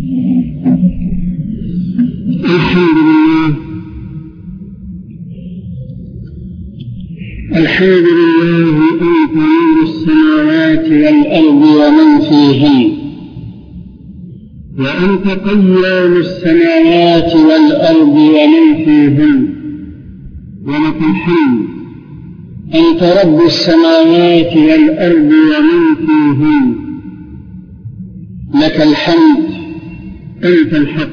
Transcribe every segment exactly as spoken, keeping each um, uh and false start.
الحمد لله الحمد لله أنت نور السماوات والأرض ومن فيهن، وأنت قيام السماوات والأرض ومن فيهن، ولك الحمد. أنت رب السماوات والأرض ومن فيهن، لك الحمد. أنت الحق،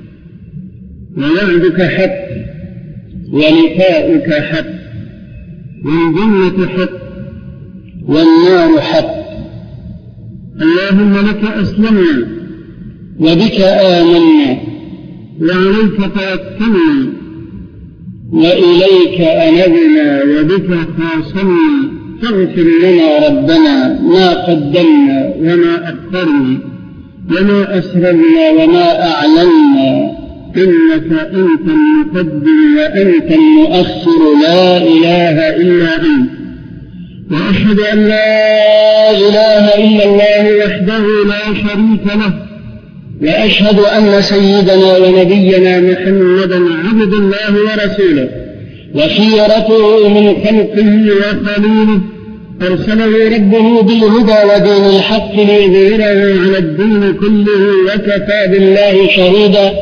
ووعدك حق، ولقاؤك حق، والجنة حق، والنار حق. اللهم لك أسلمنا، وبك آمنا، وعليك توكلنا، وإليك أنبنا، وبك خاصمنا. فاغفر لنا ربنا ما قدمنا وما أخرنا وما أسررنا وما أعلنا، إنك أنت المقدم وأنت المؤخر، لا إله إلا أنت. وأشهد أن لا إله إلا الله وحده لا شريك له، وأشهد أن سيدنا ونبينا محمدا عبد الله ورسوله، وخيرته من خلقه وخليله، أرسله ربه بالهدى ودين الحق ليظهره على الدين كله، وكفى بالله شهيدا.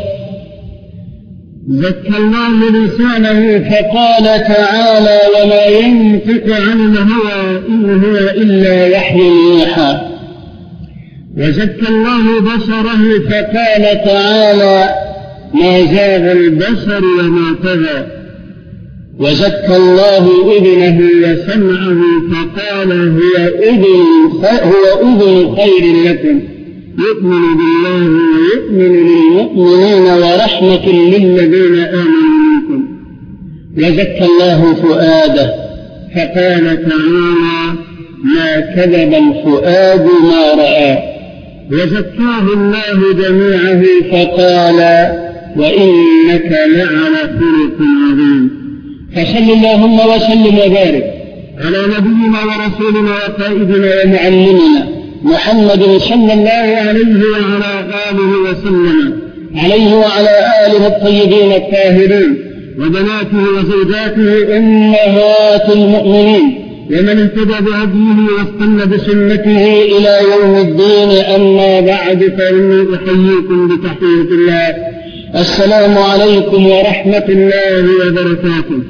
زكى الله لسانه فقال تعالى: وما ينطق عن الهوى إن هو إلا وحي يوحى. وزكى الله بصره فقال تعالى: ما زاغ البصر وما طغى. وزكى الله أذنه وسمعه فقال: هو أذن هو أذن خير لكم، يؤمن بالله ويؤمن للمؤمنين ورحمة للذين آمنوا منكم. وزكى الله فؤاده فقال تعالى: ما كذب الفؤاد ما رأى. وزكاه الله جميعه فقال: وإنك لعلى خلق عظيم. فصل اللهم وسلم وبارك على نبينا ورسولنا وقائدنا ومعلمنا محمد صلى الله عليه وعلى آله وسلم، عليه وعلى آله الطيبين الطاهرين، وبناته وزوجاته أمهات المؤمنين، ومن اهتدى بهديه واستنى بسنته إلى يوم الدين. أما بعد، فإني أحييكم بتحية الله: السلام عليكم ورحمة الله وبركاته.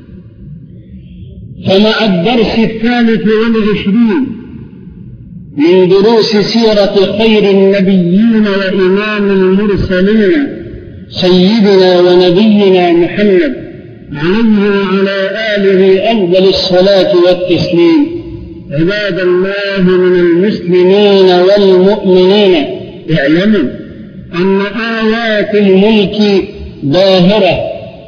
فمع الدرس الثالث والعشرين من دروس سيرة خير النبيين وإمام المرسلين سيدنا ونبينا محمد عليه وعلى آله أفضل الصلاة والتسليم، عباد الله من المسلمين والمؤمنين، اعلموا أن آيات الملك ظاهرة،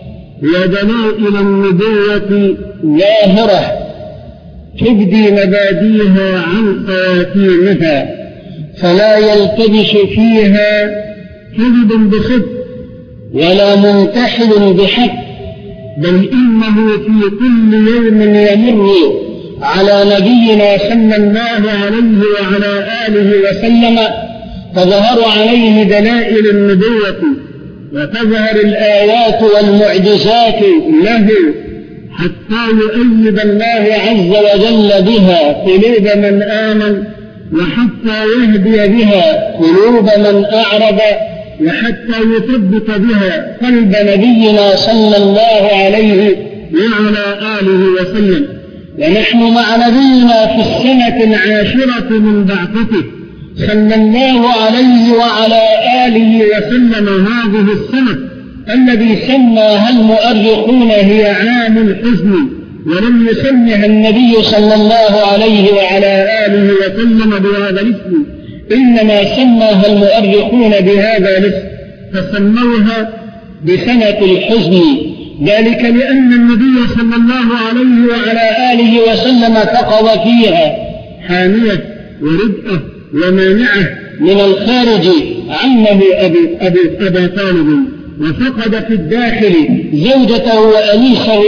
ودلائل النبوة ظاهرة، تبدي مبادئها عن خواتيمها، فلا يلتبس فيها كذب بصدق ولا منتحل بحق، بل إنه في كل يوم يمر على نبينا صلى الله عليه وعلى آله وسلم تظهر عليه دلائل النبوة، وتظهر الآيات والمعجزات له، حتى يؤيد الله عز وجل بها قلوب من آمن، وحتى يهدي بها قلوب من أعرض، وحتى يثبت بها قلب نبينا صلى الله عليه وعلى آله وسلم. ونحن مع نبينا في السنة العاشرة من بعثته صلى الله عليه وعلى آله وسلم، هذه السنة الذي سماها المؤرخون هي عام الحزن، ولم يسمها النبي صلى الله عليه وعلى آله وسلم بهذا الاسم، إنما سماها المؤرخون بهذا الاسم، فسموها بسنة الحزن، ذلك لأن النبي صلى الله عليه وعلى آله وسلم فقد فيها حامية وربئة ومانعة من الخارج عمه أبي, أبي, أبي طالب، وفقد في الداخل زوجته وأنيسه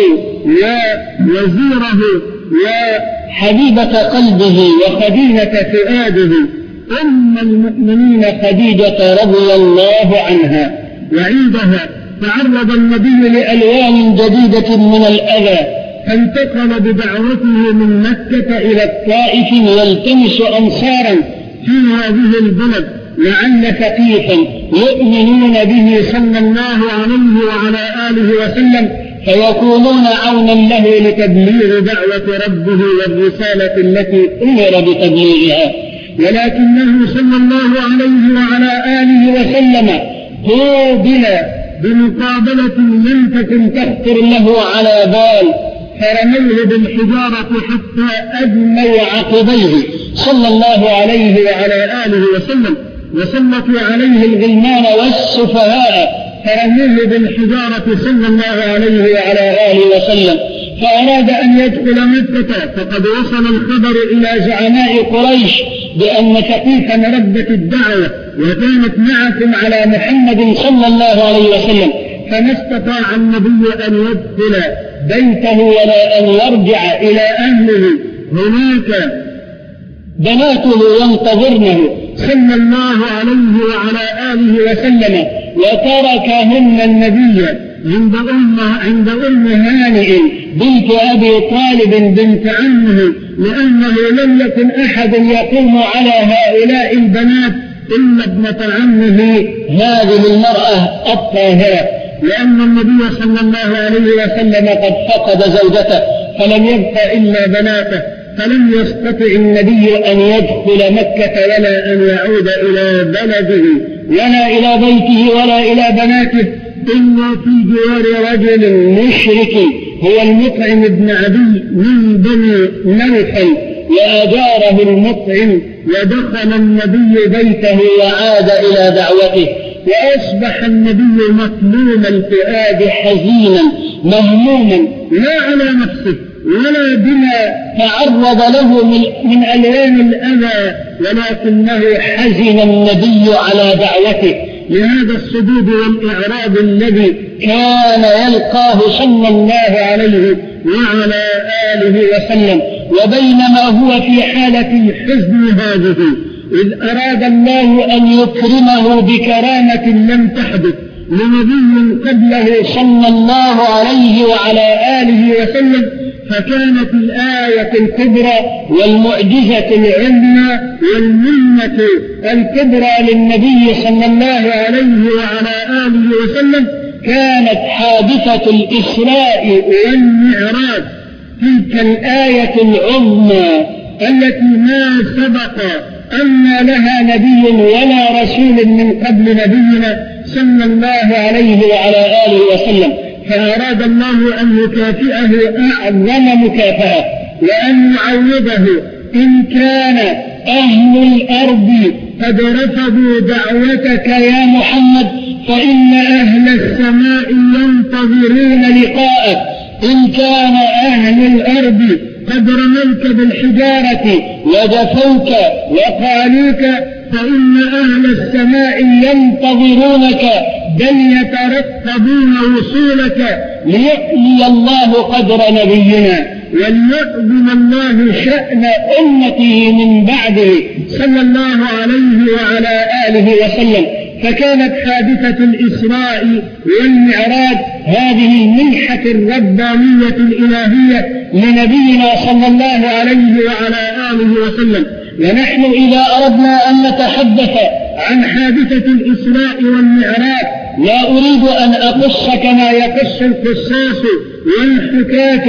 ووزيره وحبيبة قلبه وخدينة فؤاده أم المؤمنين خديجة رضي الله عنها. وعندها تعرض النبي لألوان جديدة من الأذى، فانتقل بدعوته من مكة إلى الطائف يلتمس أنصارا في هذه البلد لعل ثقيفا يؤمنون به صلى الله عليه وعلى آله وسلم فيكونون عونا له لتبليغ دعوة ربه والرسالة التي أمر بتبليغها. ولكنه صلى الله عليه وعلى آله وسلم قوبل بمقابلة لم تكن تخطر له على بال، فرموه بالحجارة حتى أدموا عقبيه صلى الله عليه وعلى آله وسلم، وسلطوا عليه الغلمان والسفهاء فرموه بالحجارة صلى الله عليه وعلى آله وسلم. فأراد أن يدخل مكة، فقد وصل الخبر إلى زعماء قريش بأن ثقيفا ردت الدعوة وكانت معكم على محمد صلى الله عليه وسلم، فما استطاع النبي أن يدخل بيته ولا أن يرجع إلى أهله. هناك بناته ينتظرنه صلى الله عليه وعلى آله وسلم، وتركهن النبي عند أم عند أم هانئ بنت أبي طالب بنت عمه، لأنه لم يكن أحد يقوم على هؤلاء البنات إلا ابنة عمه هذه المرأة الطاهرة، لأن النبي صلى الله عليه وسلم قد فقد زوجته فلم يبق إلا بناته، فلم يستطع النبي أن يدخل مكة ولا أن يعود إلى بلده ولا إلى بيته ولا إلى بناته إلا في جوار رجل مشرك هو المطعم بن عدي من بني نوفل، وأجاره المطعم ودخل النبي بيته وعاد إلى دعوته. وأصبح النبي مطلوم الفؤاد حزينا مهموما لا على نفسه ولا بما تعرض له من, من ألوان الأذى، ولكنه حزن النبي على دعوته لهذا الصدود والإعراض الذي كان يلقاه صلى الله عليه وعلى آله وسلم. وبينما هو في حالة الحزن هذه إذ أراد الله أن يكرمه بكرامة لم تحدث لنبي قبله صلى الله عليه وعلى آله وسلم، فكانت الآية الكبرى والمعجزة العلمى والمنة الكبرى للنبي صلى الله عليه وعلى آله وسلم كانت حادثة الإسراء والمعراج، تلك الآية العظمى التي ما سبق أن لها نبي ولا رسول من قبل نبينا صلى الله عليه وعلى آله وسلم. فأراد الله أن يكافئه أعظم مكافأة وأن يعوضه. إن كان أهل الأرض قد رفضوا دعوتك يا محمد فإن أهل السماء ينتظرون لقاءك. إن كان أهل الأرض قد رموك بالحجارة وجفوك وقالوك فإن أهل السماء ينتظرونك بل يترقبون وصولك ليقضي الله قدر نبينا وليعظم الله شأن أمته من بعده صلى الله عليه وعلى آله وسلم. فكانت حادثة الإسراء والمعراج هذه المنحة الربانية الإلهية لنبينا صلى الله عليه وعلى آله وسلم. ونحن إذا أردنا أن نتحدث عن حادثة الإسراء والمعراج لا أريد أن أقص كما يقص القصاص والحكاة،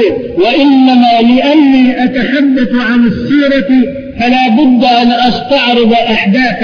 وإنما لأني أتحدث عن السيرة فلا بد أن أستعرض أحداث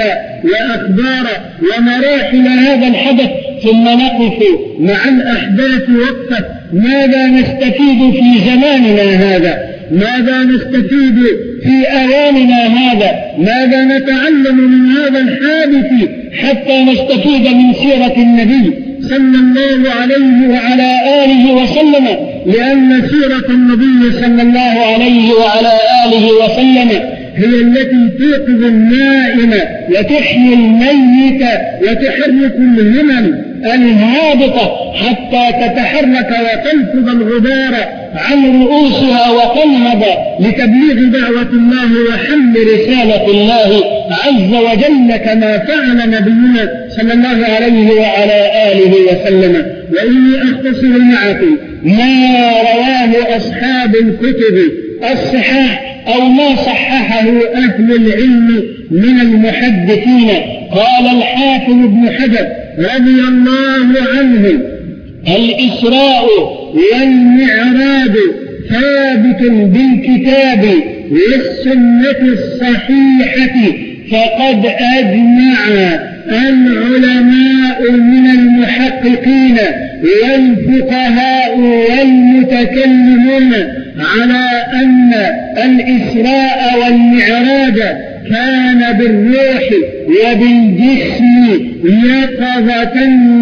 وأخبار ومراحل هذا الحدث ثم نقف مع الأحداث وقفة. ماذا نستفيد في زماننا هذا؟ ماذا نستفيد في أيامنا هذا؟ ماذا نتعلم من هذا الحادث حتى نستفيد من سيرة النبي صلى الله عليه وعلى آله وسلم؟ لأن سيرة النبي صلى الله عليه وعلى آله وسلم هي التي توقظ النائم وتحيي الميت وتحرك الهمم الهابطة حتى تتحرك وتنفض الغبار عن رؤوسها وتنهض لتبليغ دعوة الله وحمل رسالة الله عز وجل كما فعل نبينا صلى الله عليه وعلى آله وسلم. وإني أختصر معكم ما رواه أصحاب الكتب الصحاح أو ما صححه أهل العلم من المحدثين. قال الحافظ ابن حجر رضي الله عنه: الإسراء والمعراج ثابت بالكتاب والسنة الصحيحة، فقد أجمع العلماء من المحققين والفقهاء والمتكلمون على أن الإسراء والمعراج كان بالروح وبالجسم يقظة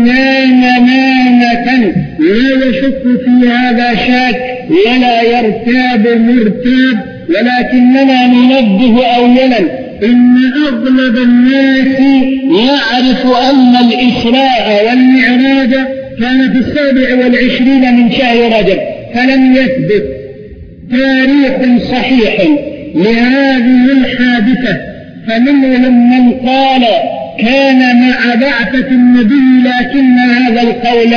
نامنامة، لا يشك في هذا شاك ولا يرتاب مرتاب. ولكننا ننبه أولا إن أغلب الناس يعرف أن الإسراء والمعراج كان في السابع والعشرين من شهر رجب، فلم يثبت تاريخ صحيح لهذه الحادثة. فمنهم من قال كان مع بعثة النبي لكن هذا القول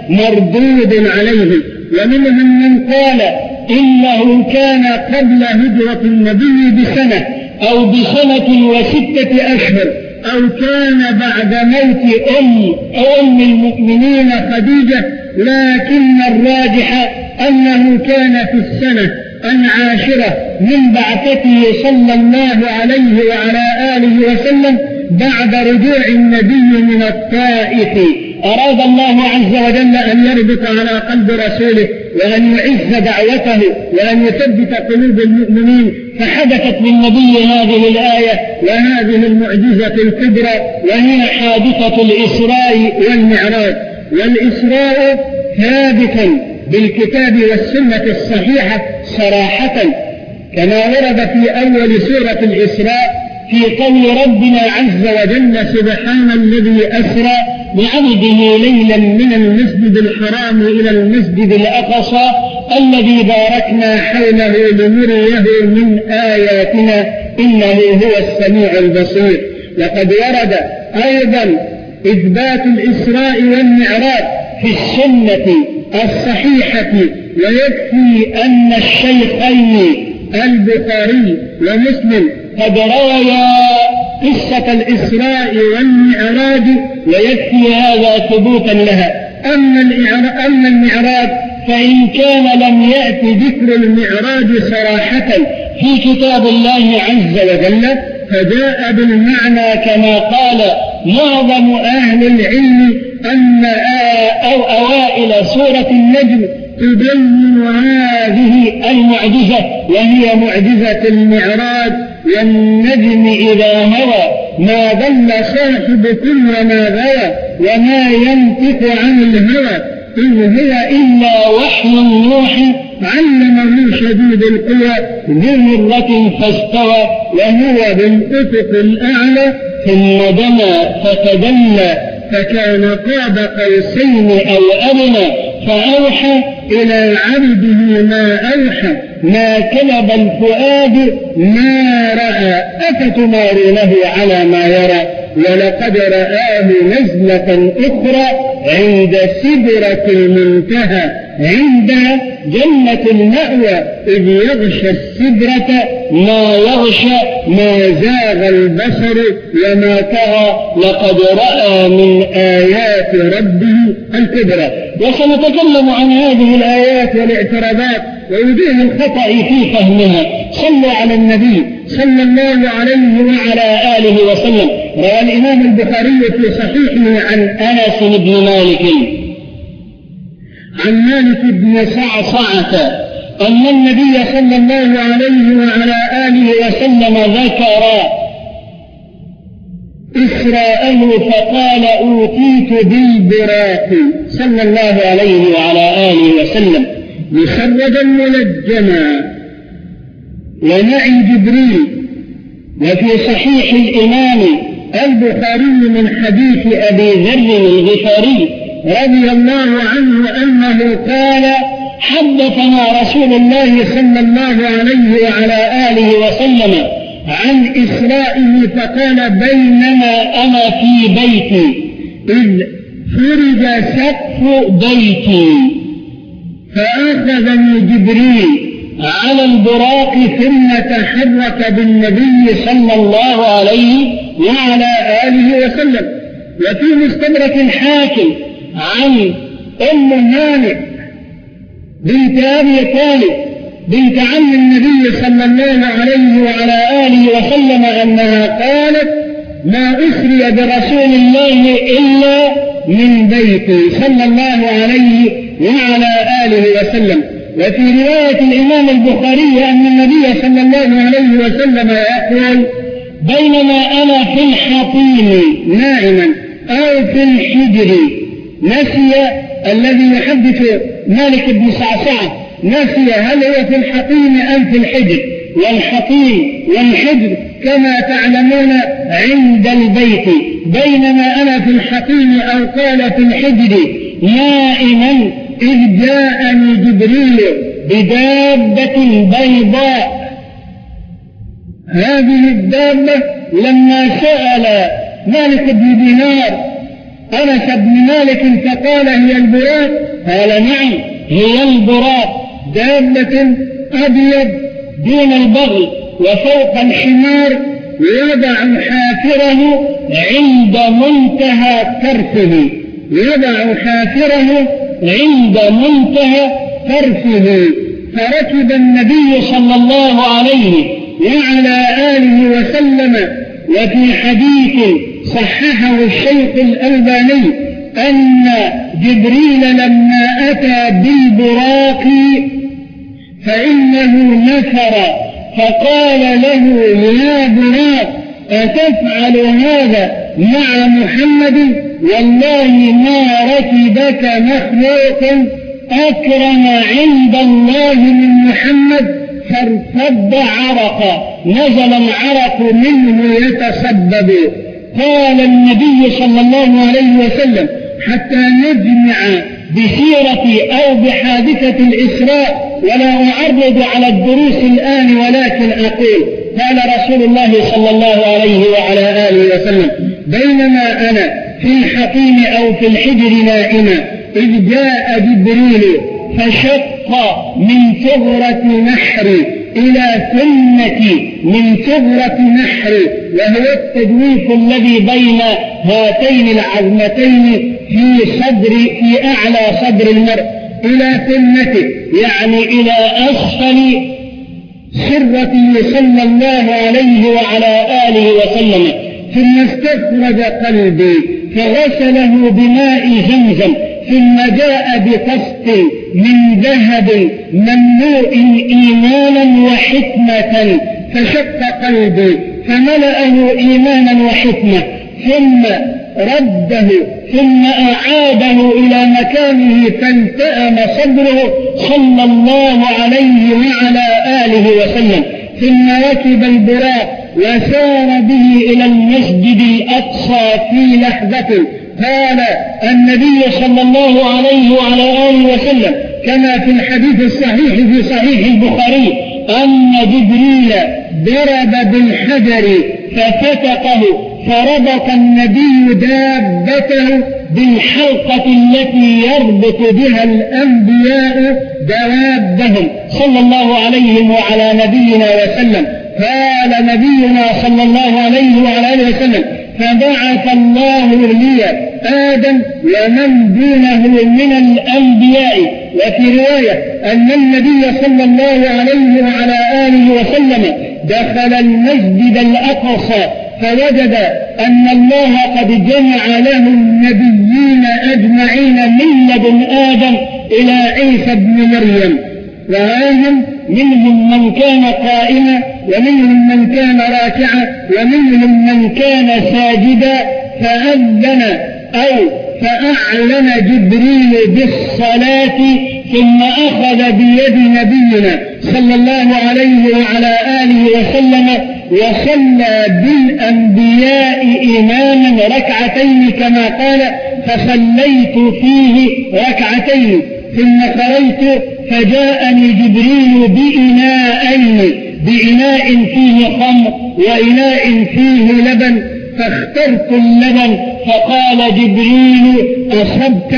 مردود عليه، ومنهم من قال إنه كان قبل هجرة النبي بسنة أو بسنة وستة أشهر، أو كان بعد موت أم أم المؤمنين خديجة، لكن الراجح أنه كان في السنة العاشرة من بعثته صلى الله عليه وعلى آله وسلم بعد رجوع النبي من الطائف. أراد الله عز وجل أن يربط على قلب رسوله وأن يعز دعوته وأن يثبت قلوب المؤمنين، فحدثت للنبي هذه الآية وهذه المعجزة الكبرى، وهي حادثة الإسراء والمعراج. والإسراء ثابت بالكتاب والسنة الصحيحة صراحة، كما ورد في أول سورة الإسراء في قول ربنا عز وجل: سبحان الذي أسرى بعبده ليلا من المسجد الحرام إلى المسجد الأقصى الذي باركنا حوله لنريه من آياتنا إنه هو السميع البصير. لقد ورد أيضا إثبات الإسراء والمعراج في السنة الصحيحة، ويكفي أن الشيخين البخاري ومسلم قد رويا قصة الإسراء والمعراج، ويكفي هذا ثبوتا لها. أما المعراج فإن كان لم يأتي ذكر المعراج صراحة في كتاب الله عز وجل، فجاء بالمعنى كما قال معظم أهل العلم أن أو أوائل سورة النجم تبين هذه المعجزة، وهي معجزة المعراج: والنجم إذا هوى ما ضل صاحبكم وما غوى وما ينطق عن الهوى إن هي إلا وحي يوحى علمه شديد القوى ذو مرة فاستوى وهو بالأفق الأعلى ثم دنا فتدلى فكان قاب قوسين أو أدنى فأوحى إلى عبده ما أوحى ما كذب الفؤاد ما رأى أفتمارونه على ما يرى ولقد رآه نزلة أخرى عند سدرة المنتهى عند جنة المأوى إذ يغشى السدرة ما يغشى ما زاغ البصر وما طغى لقد رأى من آيات ربه الكبرى. وسنتكلم عن هذه الآيات والاعتراضات ووجوه الخطأ في فهمها. صلوا على النبي صلى الله عليه وعلى آله وسلم. روى الإمام البخاري في صحيحه عن أنس بن مالك عن مالك بن صعصعة أن النبي صلى الله عليه وعلى آله وسلم ذكر إسراءه فقال: أوتيت بالبراق صلى الله عليه وعلى آله وسلم مسردا منجما ومعي جبريل. وفي صحيح الإمام البخاري من حديث أبي ذر الغفاري رضي الله عنه أنه قال: حدثنا رسول الله صلى الله عليه وعلى آله وسلم عن إسرائه فقال: بينما أنا في بيتي إذ فرج سقف بيتي فأخذني جبريل على البراق ثم تحرك بالنبي صلى الله عليه وعلى آله وسلم. وفي مستدرك الحاكم عن أم هانئ بنت أبي طالب بنت عم النبي صلى الله عليه وعلى آله وسلم أنها قالت: ما أسري برسول الله إلا من بيتي صلى الله عليه وعلى آله وسلم. وفي رواية الإمام البخاري أن النبي صلى الله عليه وسلم يقول: بينما أنا في الحطيم نائما أو في الحجر. نسي الذي يحدث مالك بن صعصعة، نسي هل هو في الحطيم أم في الحجر. والحطيم والحجر كما تعلمون عند البيت. بينما أنا في الحطيم أو قال في الحجر نائما إذ جاءني جبريل بدابة بيضاء. هذه الدابة لما سأل مالك بن دينار أنس بن مالك فقال: هي البراق؟ قال: نعم هي البراق، دابة أبيض دون البغل وفوق الحمار، يضع حافره عند منتهى طرفه، يضع حافره عند منتهى طرفه. فركب النبي صلى الله عليه وعلى آله وسلم. وفي حديث صححه الشيخ الألباني أن جبريل لما أتى بالبراق فإنه نفر فقال له: يا براق أتفعل هذا مع محمد؟ والله ما ركبك مخلوق أكرم عند الله من محمد. فارتد عرقا، نزل العرق منه يتسبب. قال النبي صلى الله عليه وسلم: حتى نجمع بسيرة أو بحادثة الإسراء، ولا أعرض على الدروس الآن ولكن أقول: قال رسول الله صلى الله عليه وعلى آله وسلم: بينما أنا في الحطيم أو في الحجر نائما إذ جاء جبريل فشق من ثغرة نحري إلى ثمة من ثغرة نحري، وهو التجويف الذي بين هاتين العظمتين في صدر في أعلى صدر المرء، إلى ثمته يعني إلى أسفل سرته صلى الله عليه وعلى آله وسلم. ثم استخرج قلبي فغسله بماء زمزم، ثم جاء بقسط من ذهب مملوء إيمانا وحكمة فشق قلبي فملأه إيمانا وحكمة، ثم رده ثم أعاده إلى مكانه فالتأم صدره صلى الله عليه وعلى آله وسلم. ثم ركب البراق وسار به إلى المسجد الأقصى في لحظة. قال النبي صلى الله عليه وعلى آله وسلم كما في الحديث الصحيح في صحيح البخاري أن جبريل ضرب بالحجر ففتقه، فربط النبي دابته بالحلقة التي يربط بها الأنبياء دوابهم صلى الله عليه وعلى نبينا وسلم. قال نبينا صلى الله عليه وعلى آله وسلم: فبعث الله لي آدم ومن دونه من الأنبياء. وفي رواية أن النبي صلى الله عليه وعلى آله وسلم دخل المسجد الأقصى فوجد أن الله قد جمع له النبيين أجمعين من لدن آدم إلى عيسى بن مريم، وآدم منهم من كان قائما ومنهم من كان راكعا ومنهم من كان ساجدا. فأذن أو فأعلن جبريل بالصلاة ثم أخذ بيد نبينا صلى الله عليه وعلى آله وسلم وصلى بالأنبياء إماما ركعتين كما قال فصليت فيه ركعتين ثم خرجت فجاءني جبريل بإناءين بإناء فيه خمر وإناء فيه لبن فاخترت اللبن فقال جبريل أصبت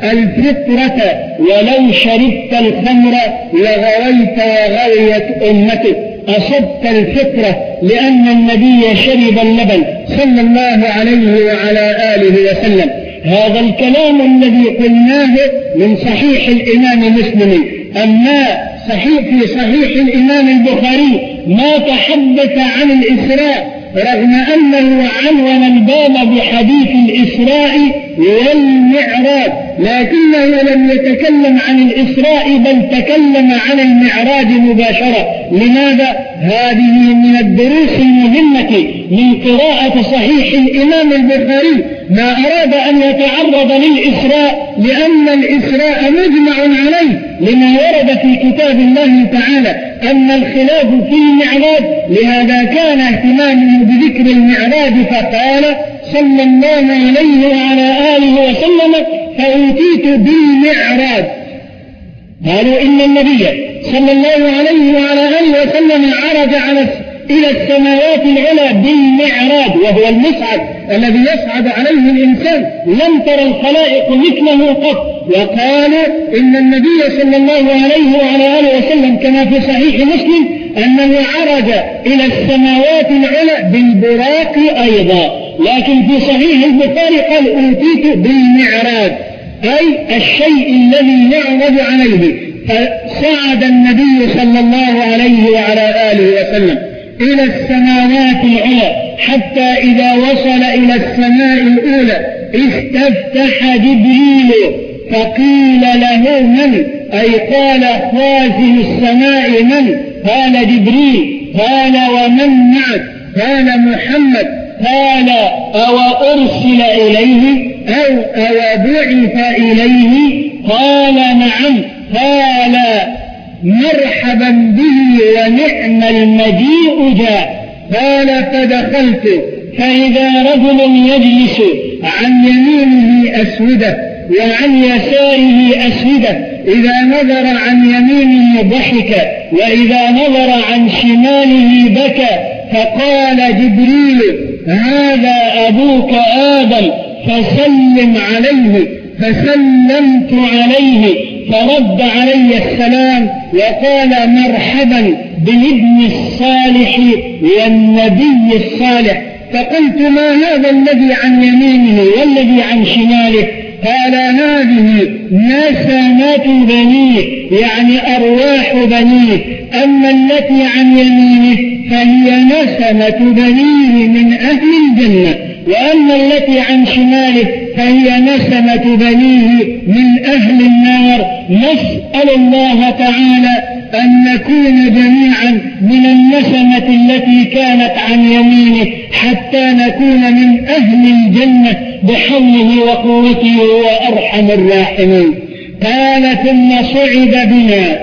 الفطرة ولو شربت الخمر لغويت وغويت أمتك. أصبت الفطرة لأن النبي شرب اللبن صلى الله عليه وعلى آله وسلم. هذا الكلام الذي قلناه من صحيح الإمام مسلم. أما صحيح في صحيح الإمام البخاري ما تحدث عن الإسراء رغم أنه عنون الباب بحديث الإسراء والمعراج، لكنه لم يتكلم عن الإسراء بل تكلم عن المعراج مباشرة. لماذا؟ هذه من الدروس المهمة من قراءة صحيح الإمام البخاري. ما أراد أن يتعرض للإسراء لأن الإسراء مجمع عليه لما ورد في كتاب الله تعالى أما الخلاف في المعراج، لهذا كان اهتمامه بذكر المعراج فقال صلى الله عليه وعلى آله وسلم فأوتيت بالمعراج. قالوا إن النبي صلى الله عليه وعلى آله وسلم عرج على إلى السماوات العلى بالمعراج وهو المصعد الذي يصعد عليه الإنسان، لم تر الخلائق مثله قط. وقالوا إن النبي صلى الله عليه وعلى آله وسلم كما في صحيح مسلم أنه عرج إلى السماوات العلى بالبراق أيضا، لكن في صحيح البخاري قال أوتيت بالمعراج أي الشيء الذي يعرج عليه. فصعد النبي صلى الله عليه وعلى آله وسلم إلى السماوات العلى حتى إذا وصل إلى السماء الأولى استفتح جبريل فقيل له من؟ أي قال خازن السماء من؟ قال جبريل. قال ومن معك؟ قال محمد. قال أو أرسل إليه أو أو بعث إليه؟ قال نعم. قال مرحبا به ونعم المجيء جاء. قال فدخلت فإذا رجل يجلس عن يمينه أسودة وعن يساره أسودة، إذا نظر عن يمينه ضحك وإذا نظر عن شماله بكى. فقال جبريل هذا أبوك آدم فسلم عليه. فسلمت عليه فرد علي السلام وقال مرحبا بالابن الصالح والنبي الصالح. فقلت ما هذا الذي عن يمينه والذي عن شماله؟ قال هذه نسمة بنيه يعني أرواح بنيه، أما التي عن يمينه فهي نسمة بنيه من أهل الجنة، وأما التي عن شماله فهي نسمة بنيه من أهل النار. نسأل الله تعالى أن نكون جميعا من النسمة التي كانت عن يمينه حتى نكون من أهل الجنة بحوله وقوته وأرحم الراحمين. قال ثم صعد بنا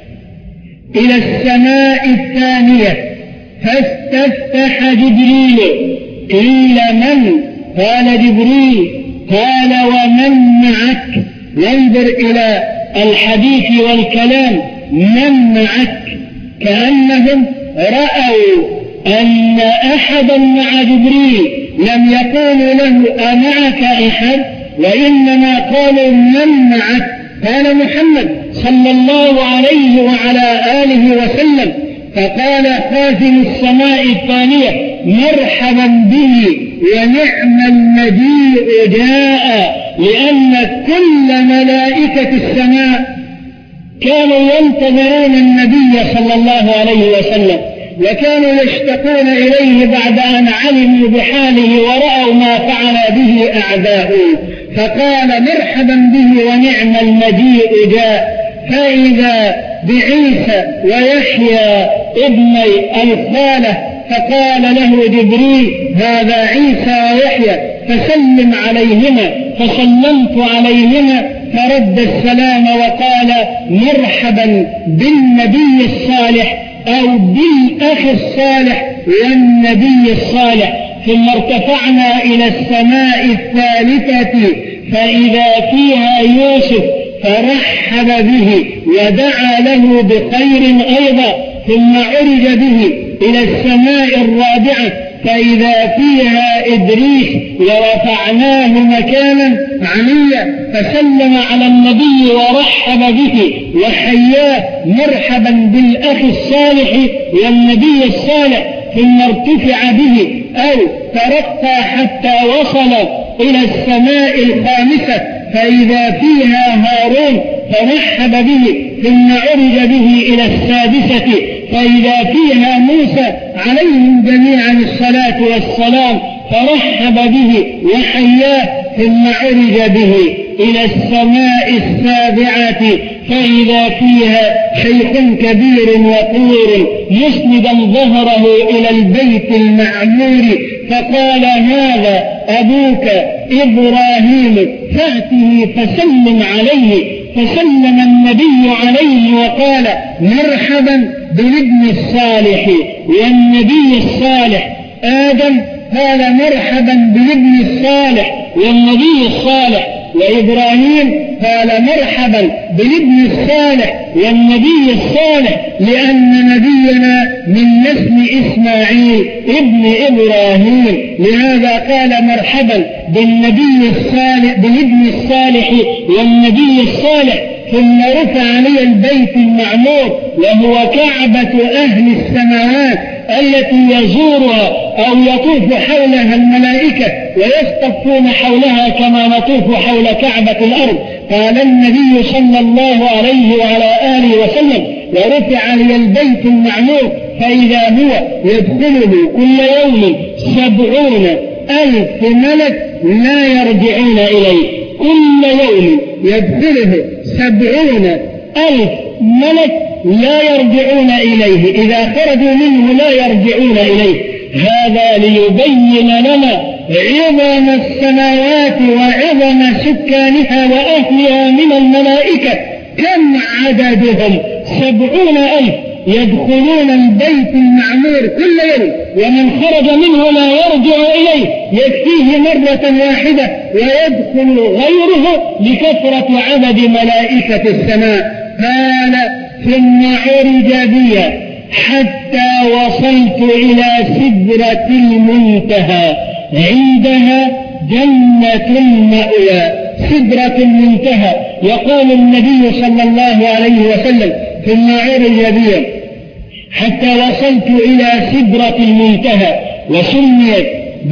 إلى السماء الثانية فاستفتح جبريل. قيل من؟ قال جبريل. قال ومن معك؟ ننظر إلى الحديث والكلام من معك كأنهم رأوا أن أحدا مع جبريل لم يقولوا له أمعك أحد وإنما قالوا من معك؟ قال محمد صلى الله عليه وعلى آله وسلم. فقال خازن السماء الثانية مرحبا به ونعم المجيء جاء، لأن كل ملائكة السماء كانوا ينتظرون النبي صلى الله عليه وسلم وكانوا يشتقون إليه بعد أن علموا بحاله ورأوا ما فعل به أعداؤه. فقال مرحبا به ونعم المجيء جاء. فإذا بعيسى ويحيى ابني الخالة فقال له جبريل هذا عيسى ويحيى فسلم عليهما. فسلمت عليهما فرد السلام وقال مرحبا بالنبي الصالح أو بالأخ الصالح والنبي الصالح. ثم ارتفعنا إلى السماء الثالثة فإذا فيها يوسف فرحب به ودعا له بخير أيضا. ثم عرج به إلى السماء الرابعة فإذا فيها إدريس ورفعناه مكانا عليا فسلم على النبي ورحب به وحياه مرحبا بالأخ الصالح والنبي الصالح. ثم ارتفع به أو ترقى حتى وصل إلى السماء الخامسة فإذا فيها هارون فرحب به. ثم عرج به إلى السادسة فإذا فيها موسى عليهم جميعا الصلاة والسلام فرحب به وحياه. ثم عرج به إلى السماء السابعة فإذا فيها شيخ كبير وقور مسندا ظهره إلى البيت المعمور فقال هذا أبوك إبراهيم فأته فسلم عليه. فسلم النبي عليه وقال مرحبا بالابن الصالح والنبي الصالح. آدم قال مرحبا بالابن الصالح والنبي الصالح. وإبراهيم قال مرحبا بالابن الصالح والنبي الصالح لأن نبينا من نسل إسماعيل ابن إبراهيم. لهذا قال مرحبا بالنبي الصالح بالابن الصالح والنبي الصالح. ثم رفع لي البيت المعمور وهو كعبة أهل السماوات التي يزورها أو يطوف حولها الملائكة ويصطفون حولها كما نطوف حول كعبة الأرض. قال النبي صلى الله عليه وعلى آله وسلم ورفع لي البيت المعمور فإذا هو يدخله كل يوم سبعون ألف ملك لا يرجعون إليه. كل يوم يدخله سبعون ألف ملك لا يرجعون إليه، إذا خرجوا منه لا يرجعون إليه. هذا ليبين لنا عظم السماوات وعظم سكانها وأهلها من الملائكة كم عددهم. سبعون ألف يدخلون البيت المعمور كل يوم ومن خرج منه لا يرجع إليه، يكفيه مرة واحدة ويدخل غيره لكثرة عدد ملائكة السماء. قال ثم عرج بي حتى وصلت إلى سدرة المنتهى عندها جنة المأوى. سدرة المنتهى يقول النبي صلى الله عليه وسلم ثم عرج بي حتى وصلت إلى سدرة المنتهى. وسميت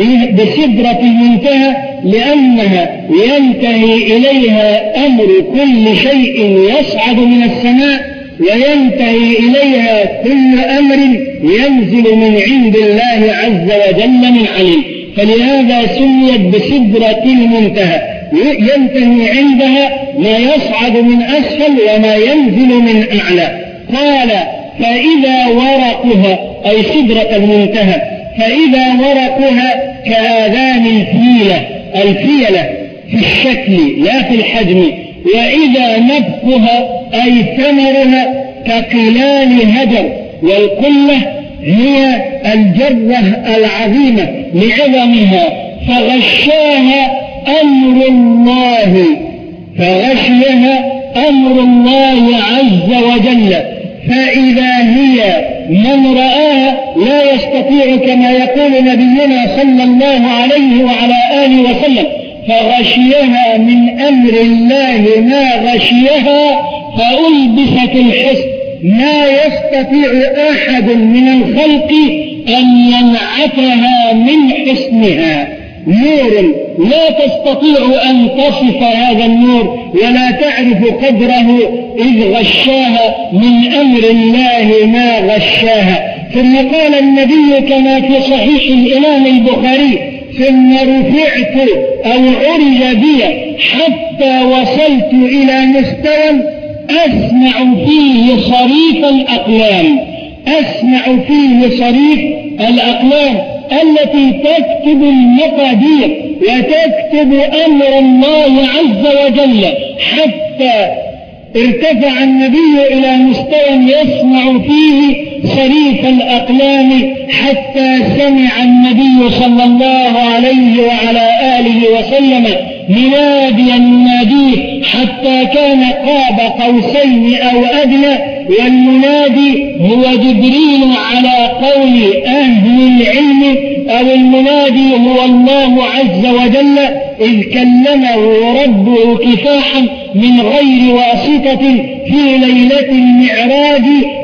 بسدرة المنتهى لأنها ينتهي إليها أمر كل شيء يصعد من السماء وينتهي إليها كل أمر ينزل من عند الله عز وجل من علم، فلهذا سميت بسدرة المنتهى. ينتهي عندها ما يصعد من أسفل وما ينزل من أعلى. قال فإذا ورقها أي سدرة المنتهى فإذا ورقها كآذان الفيلة، الفيلة في الشكل لا في الحجم، وإذا نبقها أي ثمرها كقلال هجر، والقلة هي الجرة العظيمة لعظمها. فغشاها أمر الله فغشيها أمر الله عز وجل، فإذا هي من رآها لا يستطيع كما يقول نبينا صلى الله عليه وعلى آله وسلم فغشيها من أمر الله ما غشيها فألبست الحسن، ما يستطيع أحد من الخلق أن ينعتها من حسنها. نور لا تستطيع أن تصف هذا النور ولا تعرف قدره إذ غشاها من أمر الله ما غشاها. ثم قال النبي كما في صحيح الإمام البخاري ثم رفعت أو عرج بي حتى وصلت إلى مستوى أسمع فيه صريف الأقلام، أسمع فيه صريف الأقلام التي تكتب المقادير وتكتب أمر الله عز وجل، حتى ارتفع النبي إلى مستوى يسمع فيه صريف الأقلام حتى سمع النبي صلى الله عليه وعلى آله وسلم مناديا يناديه حتى كان قاب قوسين أو أدنى، والمنادي هو جبريل على قول أهل العلم، أو المنادي هو الله عز وجل إذ كلمه ربه كفاحا من غير واسطة في ليلة المعراج،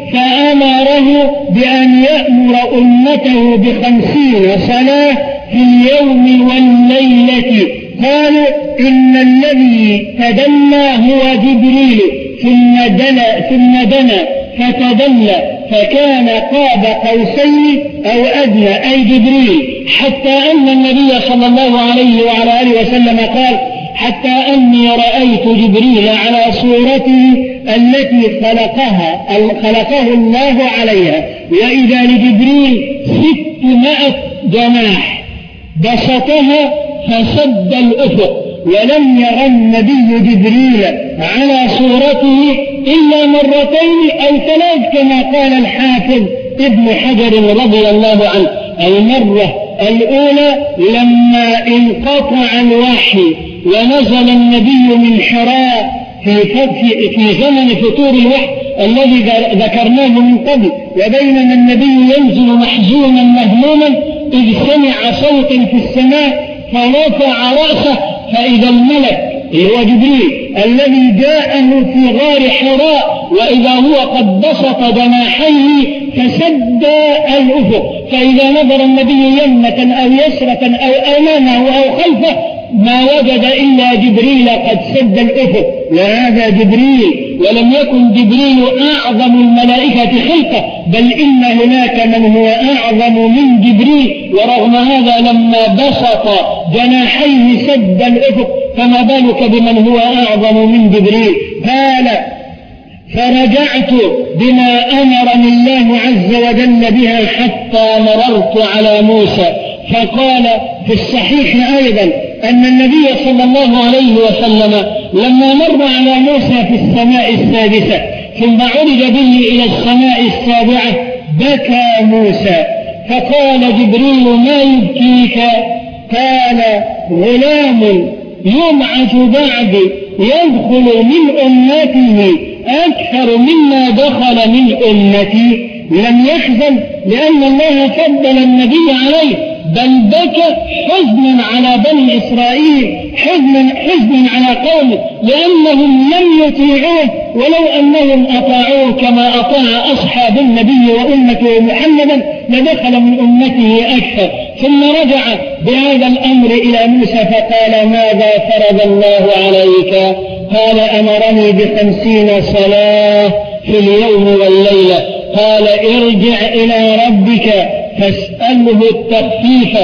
فأمره بأن يأمر أمته بخمسين صلاة في اليوم والليلة. قالوا إن الذي تدلى هو جبريل، ثم دنا ثم دنا فتدلى فكان قاب قوسين أو أدنى أي جبريل، حتى أن النبي صلى الله عليه وعلى آله وسلم قال حتى أني رأيت جبريل على صورته التي خلقها خلقه الله عليها، وإذا لجبريل ستمائة جناح بسطها فسد الأفق، ولم ير النبي جبريل على صورته إلا مرتين أو ثلاث كما قال الحافظ ابن حجر رضي الله عنه. المرة الأولى لما انقطع الوحي ونزل النبي من حراء في, في زمن فتور الوحي الذي ذكرناه من قبل، وبينما النبي ينزل محزونا مهموما إذ سمع صوتا في السماء فرفع رأسه فإذا الملك هو جبريل الذي جاءه في غار حراء، وإذا هو قد بسط جناحيه فسد الأفق، فإذا نظر النبي يمنة أو يسرة أو أمامه أو خلفه ما وجد إلا جبريل قد سد الأفق، وهذا جبريل، ولم يكن جبريل أعظم الملائكة خلقه، بل إن هناك من هو أعظم من جبريل، ورغم هذا لما بسط جناحيه سد الأفق، فما بالك بمن هو أعظم من جبريل. قال فرجعت بما أمرني الله عز وجل بها حتى مررت على موسى. فقال في الصحيح أيضا أن النبي صلى الله عليه وسلم لما مر على موسى في السماء السادسة ثم عرج به إلى السماء السابعة بكى موسى، فقال جبريل ما يبكيك؟ قال غلام يبعث بعد يدخل من أمته أكثر مما دخل من أمتي، لم يحزن لأن الله فضل النبي عليه، بل بكى حزنا على بني إسرائيل، حزنا, حزنا على قومه لأنهم لم يطيعوه، ولو أنهم أطاعوه كما أطاع أصحاب النبي وأمته محمدا لدخل من أمته أكثر. ثم رجع بهذا الأمر إلى موسى فقال ماذا فرض الله عليك؟ قال أمرني بخمسين صلاة في اليوم والليلة. قال ارجع إلى ربك فاسأله التخفيف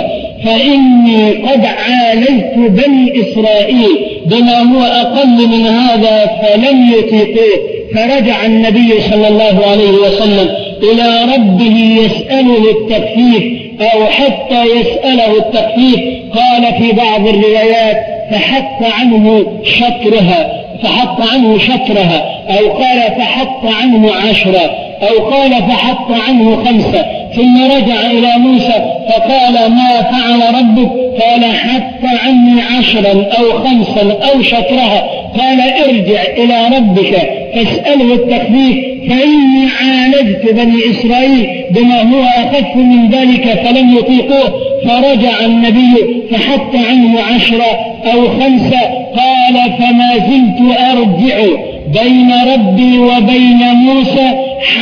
فإني قد عالجت بني إسرائيل بما هو أقل من هذا فلم يطيقوه. فرجع النبي صلى الله عليه وسلم إلى ربه يسأله التخفيف أو حتى يسأله التخفيف. قال في بعض الروايات فحط عنه شطرها فحط عنه شطرها أو قال فحط عنه عشرة أو قال فحط عنه خمسة. ثم رجع إلى موسى فقال ما فعل ربك؟ قال حط عني عشرا أو خمسا أو شطرها. قال ارجع إلى ربك فاسأله التخفيف فإني عالجت بني إسرائيل بما هو أخف من ذلك فلم يطيقوه. فرجع النبي فحط عنه عشرة أو خمسة. قال فما زلت أرجع بين ربي وبين موسى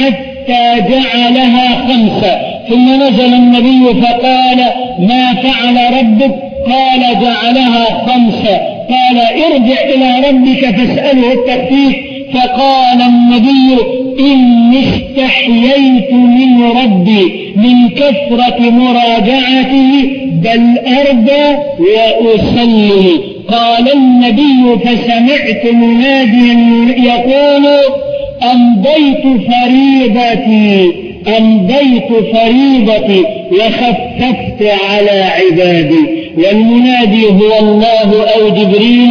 حتى جعلها خمسة. ثم نزل النبي فقال ما فعل ربك؟ قال جعلها خمسة. قال ارجع إلى ربك فاسأله التخفيف. فقال النبي إني استحييت من ربي من كثرة مراجعته بل أرضى وأسلم. قال النبي فسمعت مناديا يقول أمضيت فريضتي أمضيت فريضتي وخففت على عبادي. والمنادي هو الله أو جبريل،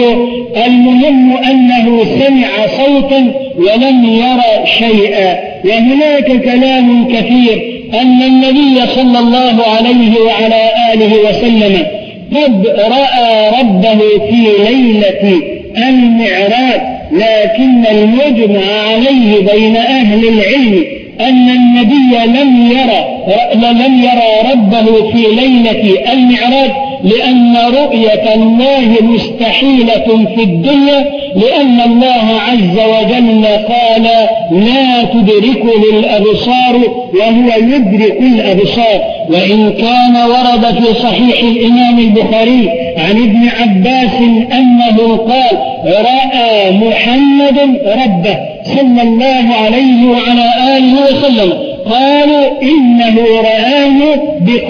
المهم أنه سمع صوتا ولم يرى شيئا. وهناك كلام كثير أن النبي صلى الله عليه وعلى آله وسلم قد رأى ربه في ليلة المعراج، لكن المجمع عليه بين أهل العلم أن النبي لم يرى لم يرى ربه في ليلة المعراج، لأن رؤية الله مستحيلة في الدنيا، لأن الله عز وجل قال لا تدركه الأبصار وهو يدرك الأبصار. وإن كان ورد في صحيح الإمام البخاري عن ابن عباس أنه قال رأى محمد ربه صلى الله عليه وعلى آله وسلم، قالوا إنه رآه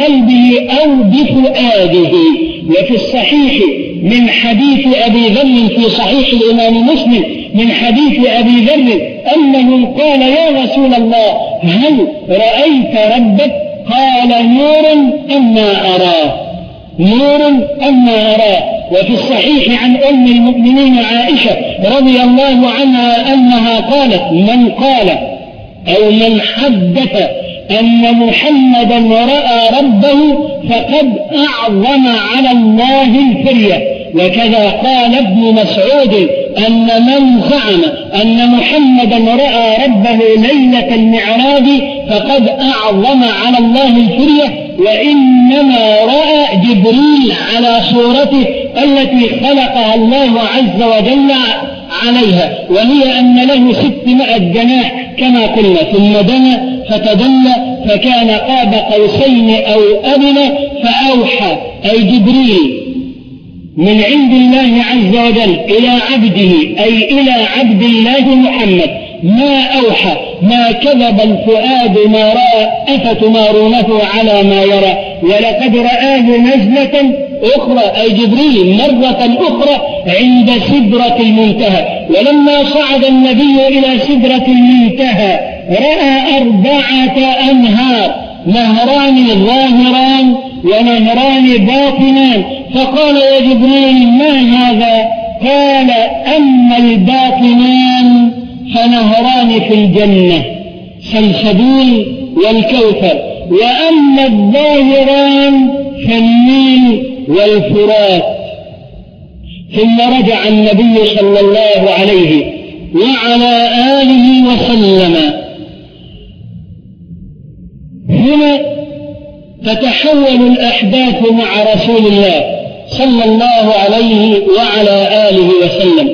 بقلبه أو بفؤاده. وفي الصحيح من حديث أبي ذر في صحيح الإمام مسلم من حديث أبي ذر أنه قال يا رسول الله هل رأيت ربك؟ قال نور أما أراه نور أما أراه. وفي الصحيح عن أم المؤمنين عائشة رضي الله عنها أنها قالت من قال أو من حدث أن محمدا رأى ربه فقد أعظم على الله الفرية. وكذا قال ابن مسعود أن من زعم أن محمدا رأى ربه ليلة المعراج فقد أعظم على الله الفرية، وإنما رأى جبريل على صورته التي خلقها الله عز وجل عليها، وهي أن له ستمائة جناح كما قلنا، ثم دنا فتدلى فكان قاب قوسين أو أدنى فأوحى أي جبريل من عند الله عز وجل إلى عبده أي إلى عبد الله محمد ما أوحى، ما كذب الفؤاد ما رأى أفتمارونه على ما يرى. ولقد رآه نزلة أخرى أي جبريل مرة أخرى عند سدرة المنتهى. ولما صعد النبي إلى سدرة المنتهى رأى أربعة أنهار، نهران ظاهران ونهران باطنان، فقال يا جبريل ما هذا؟ قال أما الباطنان فنهران في الجنة سلسبيل والكوثر، وأما الظاهران فالنيل والفرات. ثم رجع النبي صلى الله عليه وعلى آله وسلم. هنا تتحول الأحداث مع رسول الله صلى الله عليه وعلى آله وسلم.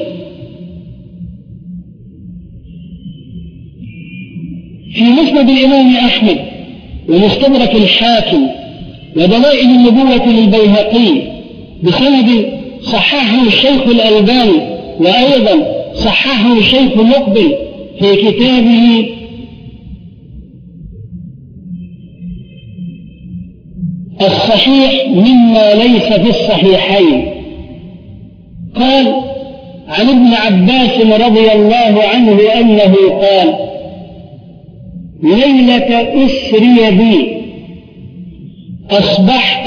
في مسند الإمام أحمد ومستدرك الحاكم ودلائل النبوة للبيهقي بسند صححه الشيخ الألباني، وأيضا صححه الشيخ مقبل في كتابه الصحيح مما ليس في الصحيحين. قال عن ابن عباس رضي الله عنه أنه قال ليلة أسري بي أصبحت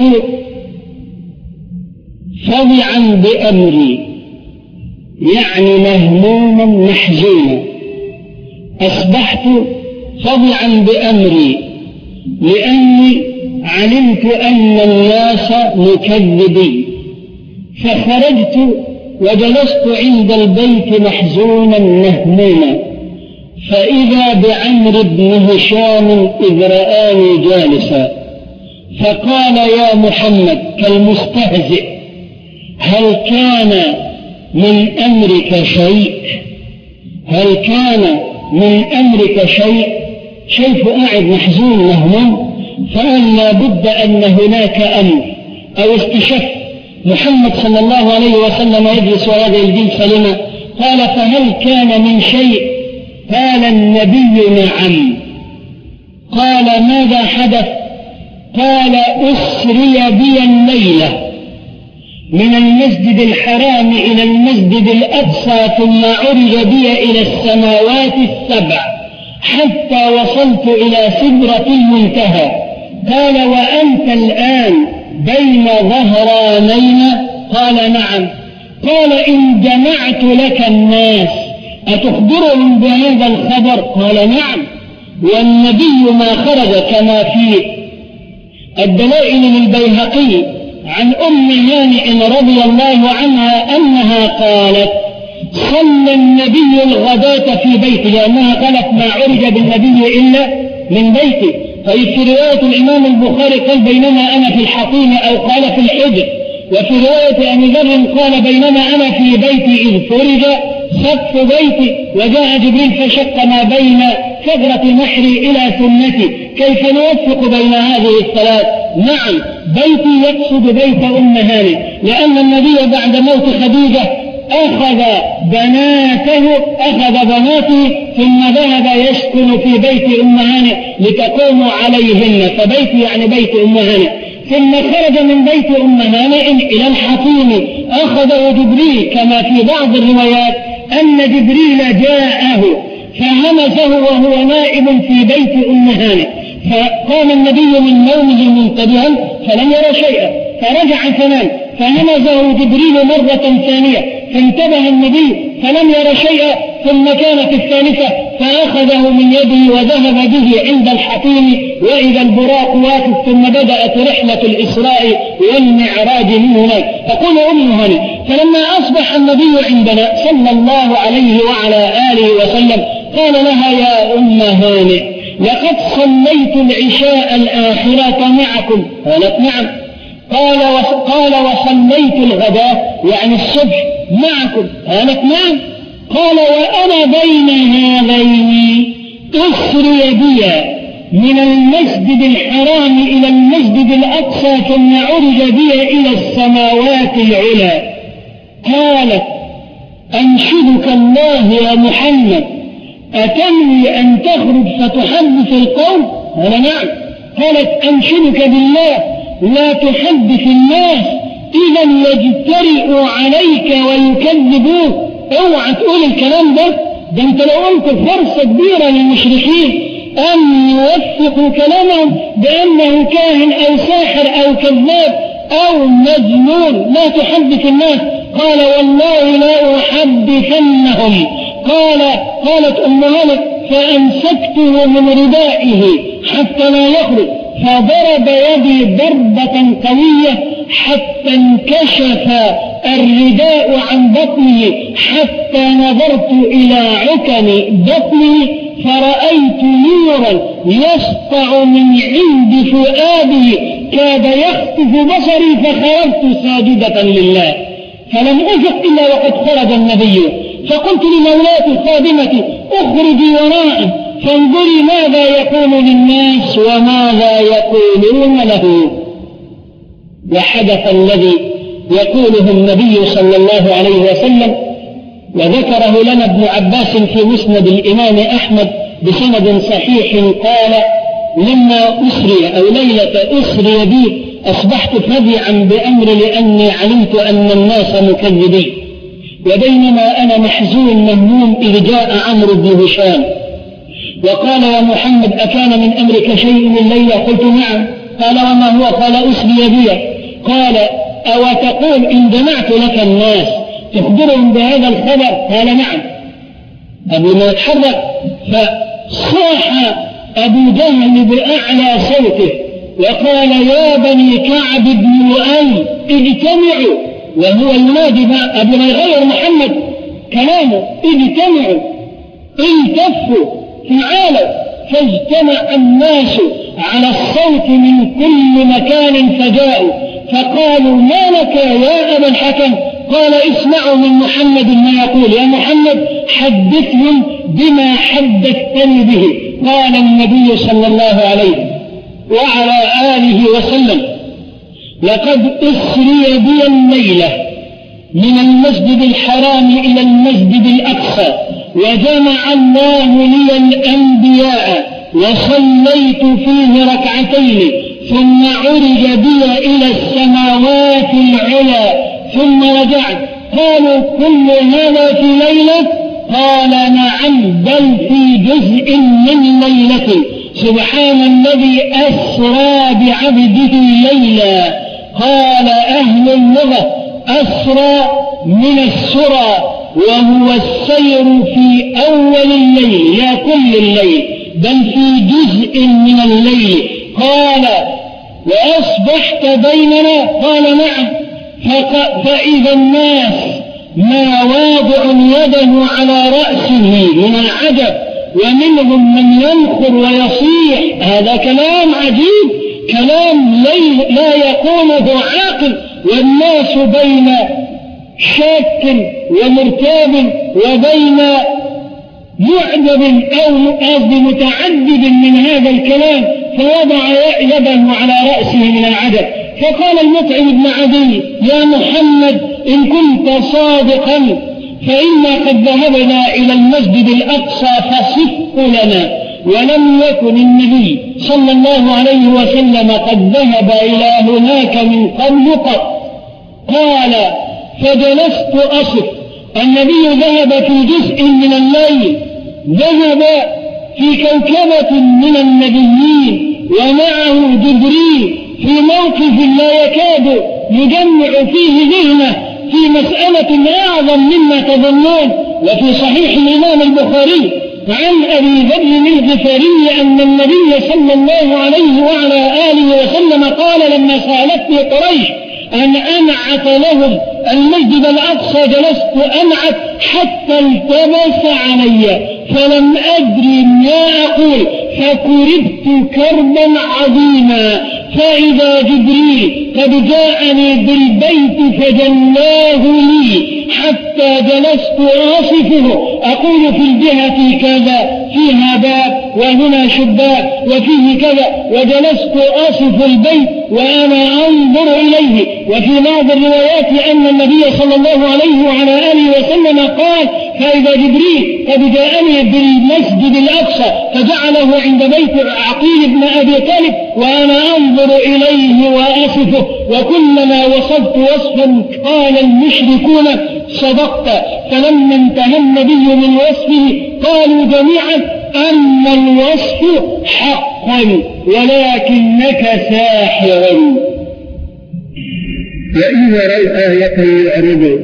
فظعا بأمري، يعني مهموما محزونا. أصبحت فظعا بأمري لأني علمت أن الناس مكذبين، فخرجت وجلست عند البيت محزونا مهموما، فإذا بعمرو بن هشام إذ رآني جالسا فقال يا محمد كالمستهزئ هل كان من أمرك شيء؟ هل كان من أمرك شيء؟ شايف قاعد محزون مهموم، فقال لا بد أن هناك أمر أو استشف. محمد صلى الله عليه وسلم يجلس وهذا الجلسة لنا. قال فهل كان من شيء؟ قال النبي نعم. قال ماذا حدث؟ قال أسري بي الليلة من المسجد الحرام إلى المسجد الأقصى ثم عرج بي إلى السماوات السبع حتى وصلت إلى سدرة المنتهى. قال وأنت الآن بين ظهرانينا؟ قال نعم. قال إن جمعت لك الناس أتخبرهم بهذا الخبر؟ قال نعم. والنبي ما خرج كما في الدلائل للبيهقي عن أم هانئ رضي الله عنها أنها قالت صلى النبي الغداة في بيته، لأنها قالت ما عرج بالنبي إلا من بيته. طيب في رواية الإمام البخاري قال بينما أنا في الحطيم أو قال في الحجر، وفي رواية أبي ذر قال بينما أنا في بيتي إذ فرج سقف بيتي وجاء جبريل فشق ما بين ثغرة نحري إلى سنتي، كيف نوفق بين هذه الثلاث؟ نعم بيتي يقصد بيت أم هانئ، لأن النبي بعد موت خديجة أخذ بناته أخذ بناته ثم ذهب يسكن في بيت أم هانئ لتقوم عليهن، فبيت يعني بيت أم هانئ. ثم خرج من بيت أم هانئ إلى الحطيم، أخذه جبريل كما في بعض الروايات أن جبريل جاءه فهمسه وهو نائم في بيت أم هانئ، فقام النبي من نومه منتبها فلم يرى شيئا، فرجع فنام فهمزه جبريل مرة ثانية فانتبه النبي فلم يرى شيئا، ثم كانت الثالثة فأخذه من يده وذهب به عند الحطيم وإذا البراق واقف، ثم بدأت رحلة الإسراء والمعراج من هناك. تقول أم هانئ فلما أصبح النبي عندنا صلى الله عليه وعلى آله وسلم قال لها يا أم هانئ لقد صليت العشاء الآخرة معكم؟ قالت نعم. قال قال وصليت الغداء يعني الصبح معكم؟ قالت نعم. قال وأنا بين هذين أسري بي من المسجد الحرام إلى المسجد الأقصى ثم عرج بي إلى السماوات العلى. قالت أنشدك الله يا محمد أتنوي أن تخرج فتحدث القوم؟ قال نعم. قالت أنشدك بالله لا تحدث الناس إذا يجترئوا عليك ويكذبوك. اوعى تقول الكلام ده، ده انت لو قلت فرصة كبيرة للمشركين أن يوثقوا كلامهم بأنه كاهن أو ساحر أو كذاب أو مجنون. لا تحدث الناس. قال والله لا أحدثنهم. قال قالت أم هانئ فأمسكته من ردائه حتى لا يخرج فضرب يدي ضربة قوية حتى انكشف الرداء عن بطنه حتى نظرت إلى عكن بطنه فرأيت نورا يسطع من عند فؤاده كاد يخطف بصري فخرجت ساجدة لله فلم أفق إلا وقد خرج النبي. فقلت لمولاتي الخادمة اخرجي وراءه فانظري ماذا يقول للناس وماذا يقولون له. وحدث الذي يقوله النبي صلى الله عليه وسلم وذكره لنا ابن عباس في مسند الإمام أحمد بسند صحيح قال لما أسري أو ليلة أسري بي أصبحت فزعا بأمر لأني علمت أن الناس مكذبين، وبينما أنا محزون مهموم إذ جاء عمرو بن هشام وقال يا محمد أكان من أمرك شيء الليلة؟ قلت نعم. قال وما هو؟ قال أسري بي. قال أو تقول إن جمعت لك الناس تخبرهم بهذا الخبر؟ قال نعم. قبل ما يتحرك فصاح أبو جهل بأعلى صوته وقال يا بني كعب بن لؤي اجتمعوا، وهو ينادي قبل ما يغير محمد كلامه اجتمعوا التفوا تعالوا. فاجتمع الناس على الصوت من كل مكان فجاءوا فقالوا ما لك يا أبا الحكم؟ قال اسمعوا من محمد ما يقول. يا محمد حدثهم بما حدثتني به. قال النبي صلى الله عليه وعلى آله وسلم لقد أسري بي الليلة من المسجد الحرام إلى المسجد الأقصى وجمع الله لي الأنبياء وصليت فيه ركعتين ثم عرج بي إلى السماوات العلى ثم رجعت. قالوا كل هذا في ليلة؟ قال نعم بل في جزء من ليلة. سبحان الذي أسرى بعبده ليلا قال أهل اللغة أسرى من السرى، وهو السير في أول الليل لا كل الليل بل في جزء من الليل. قال وأصبحت بيننا؟ قال نعم. فإذا الناس ما واضع يده على رأسه من العجب، ومنهم من ينخر ويصيح. هذا كلام عجيب، كلام لا يقوله عاقل، والناس بين شاك ومرتاب وبين معجب أو متعجب من هذا الكلام، فوضع يده على رأسه من العجب. فقال المطعم بن عدي يا محمد إن كنت صادقا فإنا قد ذهبنا إلى المسجد الأقصى فصفه لنا، ولم يكن النبي صلى الله عليه وسلم قد ذهب إلى هناك من قبل قط. قال فجلست أصف. النبي ذهب في جزء من الليل، ذهب في كوكبة من النبيين ومعه جبريل في موقف لا يكاد يجمع فيه ذهنه في مسألة أعظم مما تظنون. وفي صحيح الإمام البخاري عن أبي ذر الغفاري أن النبي صلى الله عليه وعلى آله وسلم قال لما سألتني قريش أن أنعت لهم المسجد الأقصى جلست أنعت حتى التبس علي فلم أدري ما أقول، فكربت كربا عظيما، فإذا جبريل قد جاءني بالبيت فجلاه لي حتى جلست آصفه أقول في الجهة كذا فيها باب وهنا شباك وفيه كذا، وجلست آصف البيت وأنا أنظر إليه. وفي بعض الروايات أن النبي صلى الله عليه وعلى آله وسلم قال فإذا جبريل قد جاءني بالمسجد الأقصى فجعله عند بيت عقيل بن أبي طالب وأنا أنظر إليه وأصفه. وكلما وصفت وصفا قال المشركون صدقت. فلما انتهى النبي من وصفه قالوا جميعا أما الوصف حقا ولكنك ساحر. وإذا رأوا آية يعرضوا.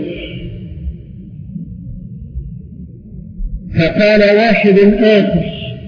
فقال واحد آخر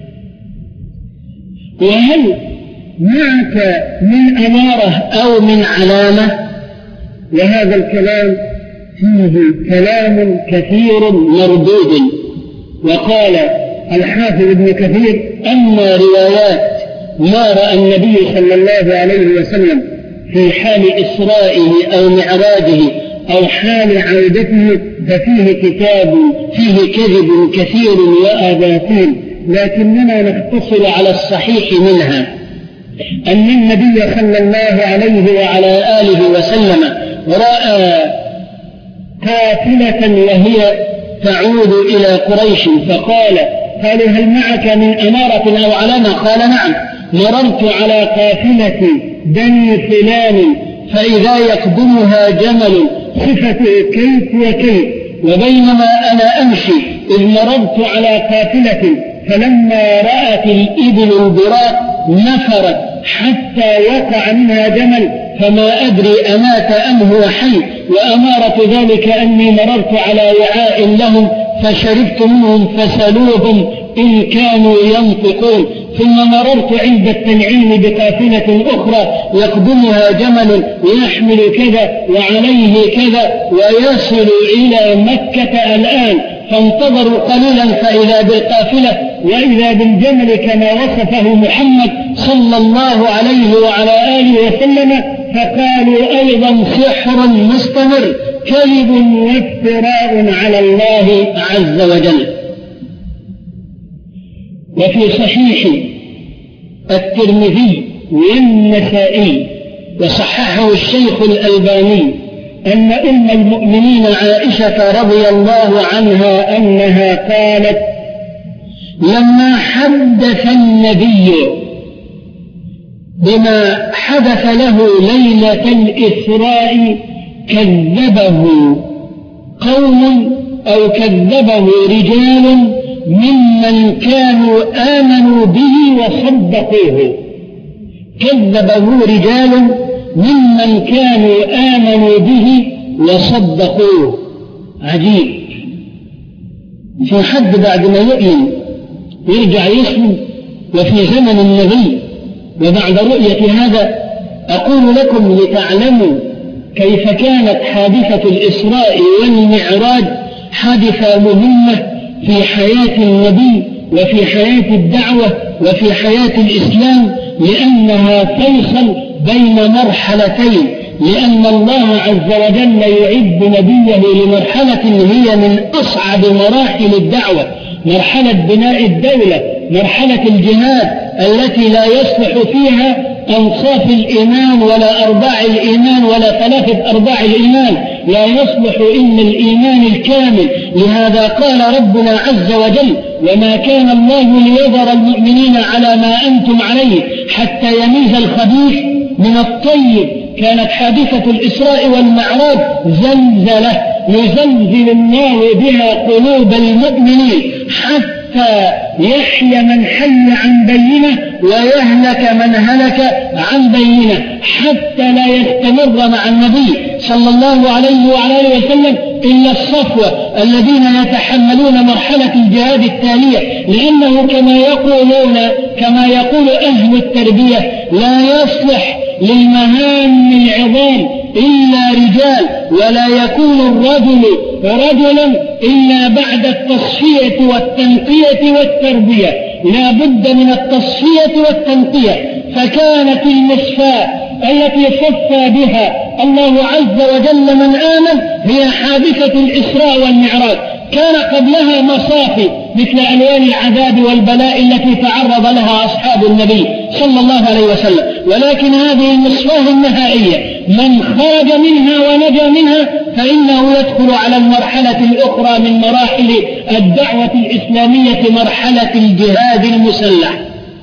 وهل معك من أمارة أو من علامة؟ وهذا الكلام فيه كلام كثير مردود. وقال الحافظ ابن كثير أما روايات ما رأى النبي صلى الله عليه وسلم في حال إسرائه أو معراجه أو حال عودته ففيه كتاب فيه كذب كثير وآباطيل، لكننا نختصر على الصحيح منها أن النبي صلى الله عليه وعلى آله وسلم رأى قافلة وهي تعود إلى قريش فقال قالوا هل معك من أمارة أو علامة؟ قال نعم، مررت على قافلة بني فلان فإذا يقدمها جمل صفته كيف وكيف، وبينما أنا أمشي إذ مررت على قافلة فلما رأت الإبل البراق نفرت حتى وقع منها جمل فما أدري أمات أم هو حي، وأمارة ذلك أني مررت على وعاء لهم فشربت منهم فسلوهم إن كانوا ينطقون، ثم مررت عند التنعيم بقافلة أخرى يقدمها جمل ويحمل كذا وعليه كذا ويصل إلى مكة الآن، فانتظروا قليلا فإذا بالقافلة وإذا بالجمل كما وصفه محمد صلى الله عليه وعلى آله وسلم، فقالوا أيضا سحر مستمر كذب وافتراء على الله عز وجل. وفي صحيح الترمذي والنسائي وصححه الشيخ الألباني أن أم المؤمنين عائشة رضي الله عنها أنها قالت لما حدث النبي بما حدث له ليلة الإسراء كذبه قوم أو كذبه رجال ممن كانوا آمنوا به وصدقوه، كذبه رجال ممن كانوا آمنوا به وصدقوه. عجيب، في حد بعد ما يؤمن يرجع يسلم؟ وفي زمن النبي وبعد رؤية هذا أقول لكم لتعلموا كيف كانت حادثة الإسراء والمعراج حادثة مهمة في حياة النبي وفي حياة الدعوة وفي حياة الإسلام، لأنها فيصل بين مرحلتين، لأن الله عز وجل يعد نبيه لمرحلة هي من أصعب مراحل الدعوة، مرحلة بناء الدولة، مرحلة الجهاد التي لا يصلح فيها أنصاف الإيمان ولا أرباع الإيمان ولا ثلاثة أرباع الإيمان، لا يصلح إلا الإيمان الكامل. لهذا قال ربنا عز وجل: وما كان الله ليذر المؤمنين على ما أنتم عليه حتى يميز الخبيث من الطيب. كانت حادثة الإسراء والمعراج زلزلة يزلزل الله بها قلوب المؤمنين حتى يحيى من حي عن بينه ويهلك من هلك عن بينه، حتى لا يستمر مع النبي صلى الله عليه وعلى آله وسلم إلا الصفوة الذين يتحملون مرحلة الجهاد التالية، لأنه كما يقولون كما يقول أهل التربية لا يصلح للمهام العظام إلا رجال، ولا يكون الرجل رجلا إلا بعد التصفية والتنقية والتربية، لا بد من التصفية والتنقية. فكانت المصفاة التي صفى بها الله عز وجل من آمن هي حادثة الإسراء والمعراج. كان قبلها مصافي مثل ألوان العذاب والبلاء التي تعرض لها أصحاب النبي صلى الله عليه وسلم، ولكن هذه المصفاة النهائية من خرج منها ونجا منها فإنه يدخل على المرحلة الأخرى من مراحل الدعوة الإسلامية، مرحلة الجهاد المسلح.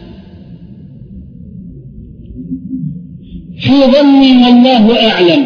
في ظني والله أعلم،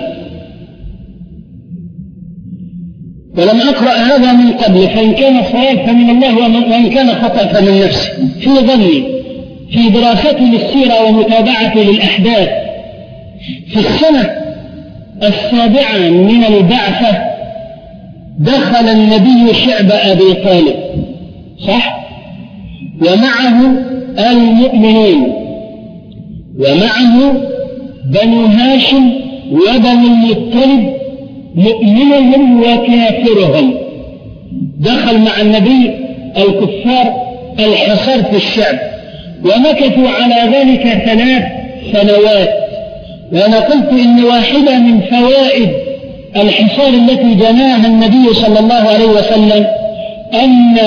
ولم أقرأ هذا من قبل، فإن كان صواب فمن الله وإن كان خطأ فمن نفسي. في ظني في دراستي للسيرة ومتابعتي للأحداث في السنة السابعة من البعثة دخل النبي شعب أبي طالب، صح؟ ومعه المؤمنين ومعه بنو هاشم وبنو المطلب، مؤمنهم وكافرهم. دخل مع النبي الكفار الحصار في الشعب، ومكثوا على ذلك ثلاث سنوات. وأنا قلت إن واحدة من فوائد الحصار التي جناها النبي صلى الله عليه وسلم أن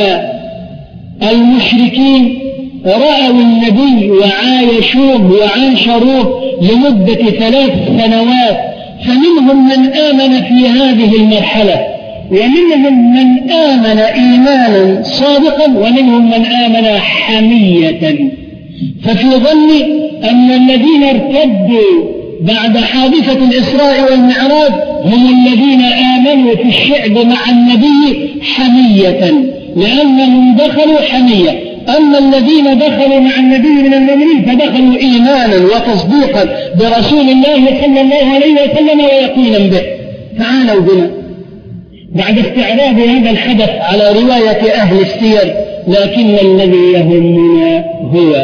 المشركين رأوا النبي وعايشوه وعاشروه لمدة ثلاث سنوات، فمنهم من آمن في هذه المرحلة، ومنهم من آمن إيمانا صادقا، ومنهم من آمن حمية. ففي ظني أن الذين ارتدوا بعد حادثة الإسراء والمعراج هم الذين آمنوا في الشعب مع النبي حمية، لأنهم دخلوا حمية. أما الذين دخلوا مع النبي من المؤمنين فدخلوا إيمانا وتصديقا برسول الله صلى الله عليه وسلم ويقينا به. تعالوا بنا بعد استعراض هذا الحدث على رواية أهل السير، لكن الذي يهمنا هو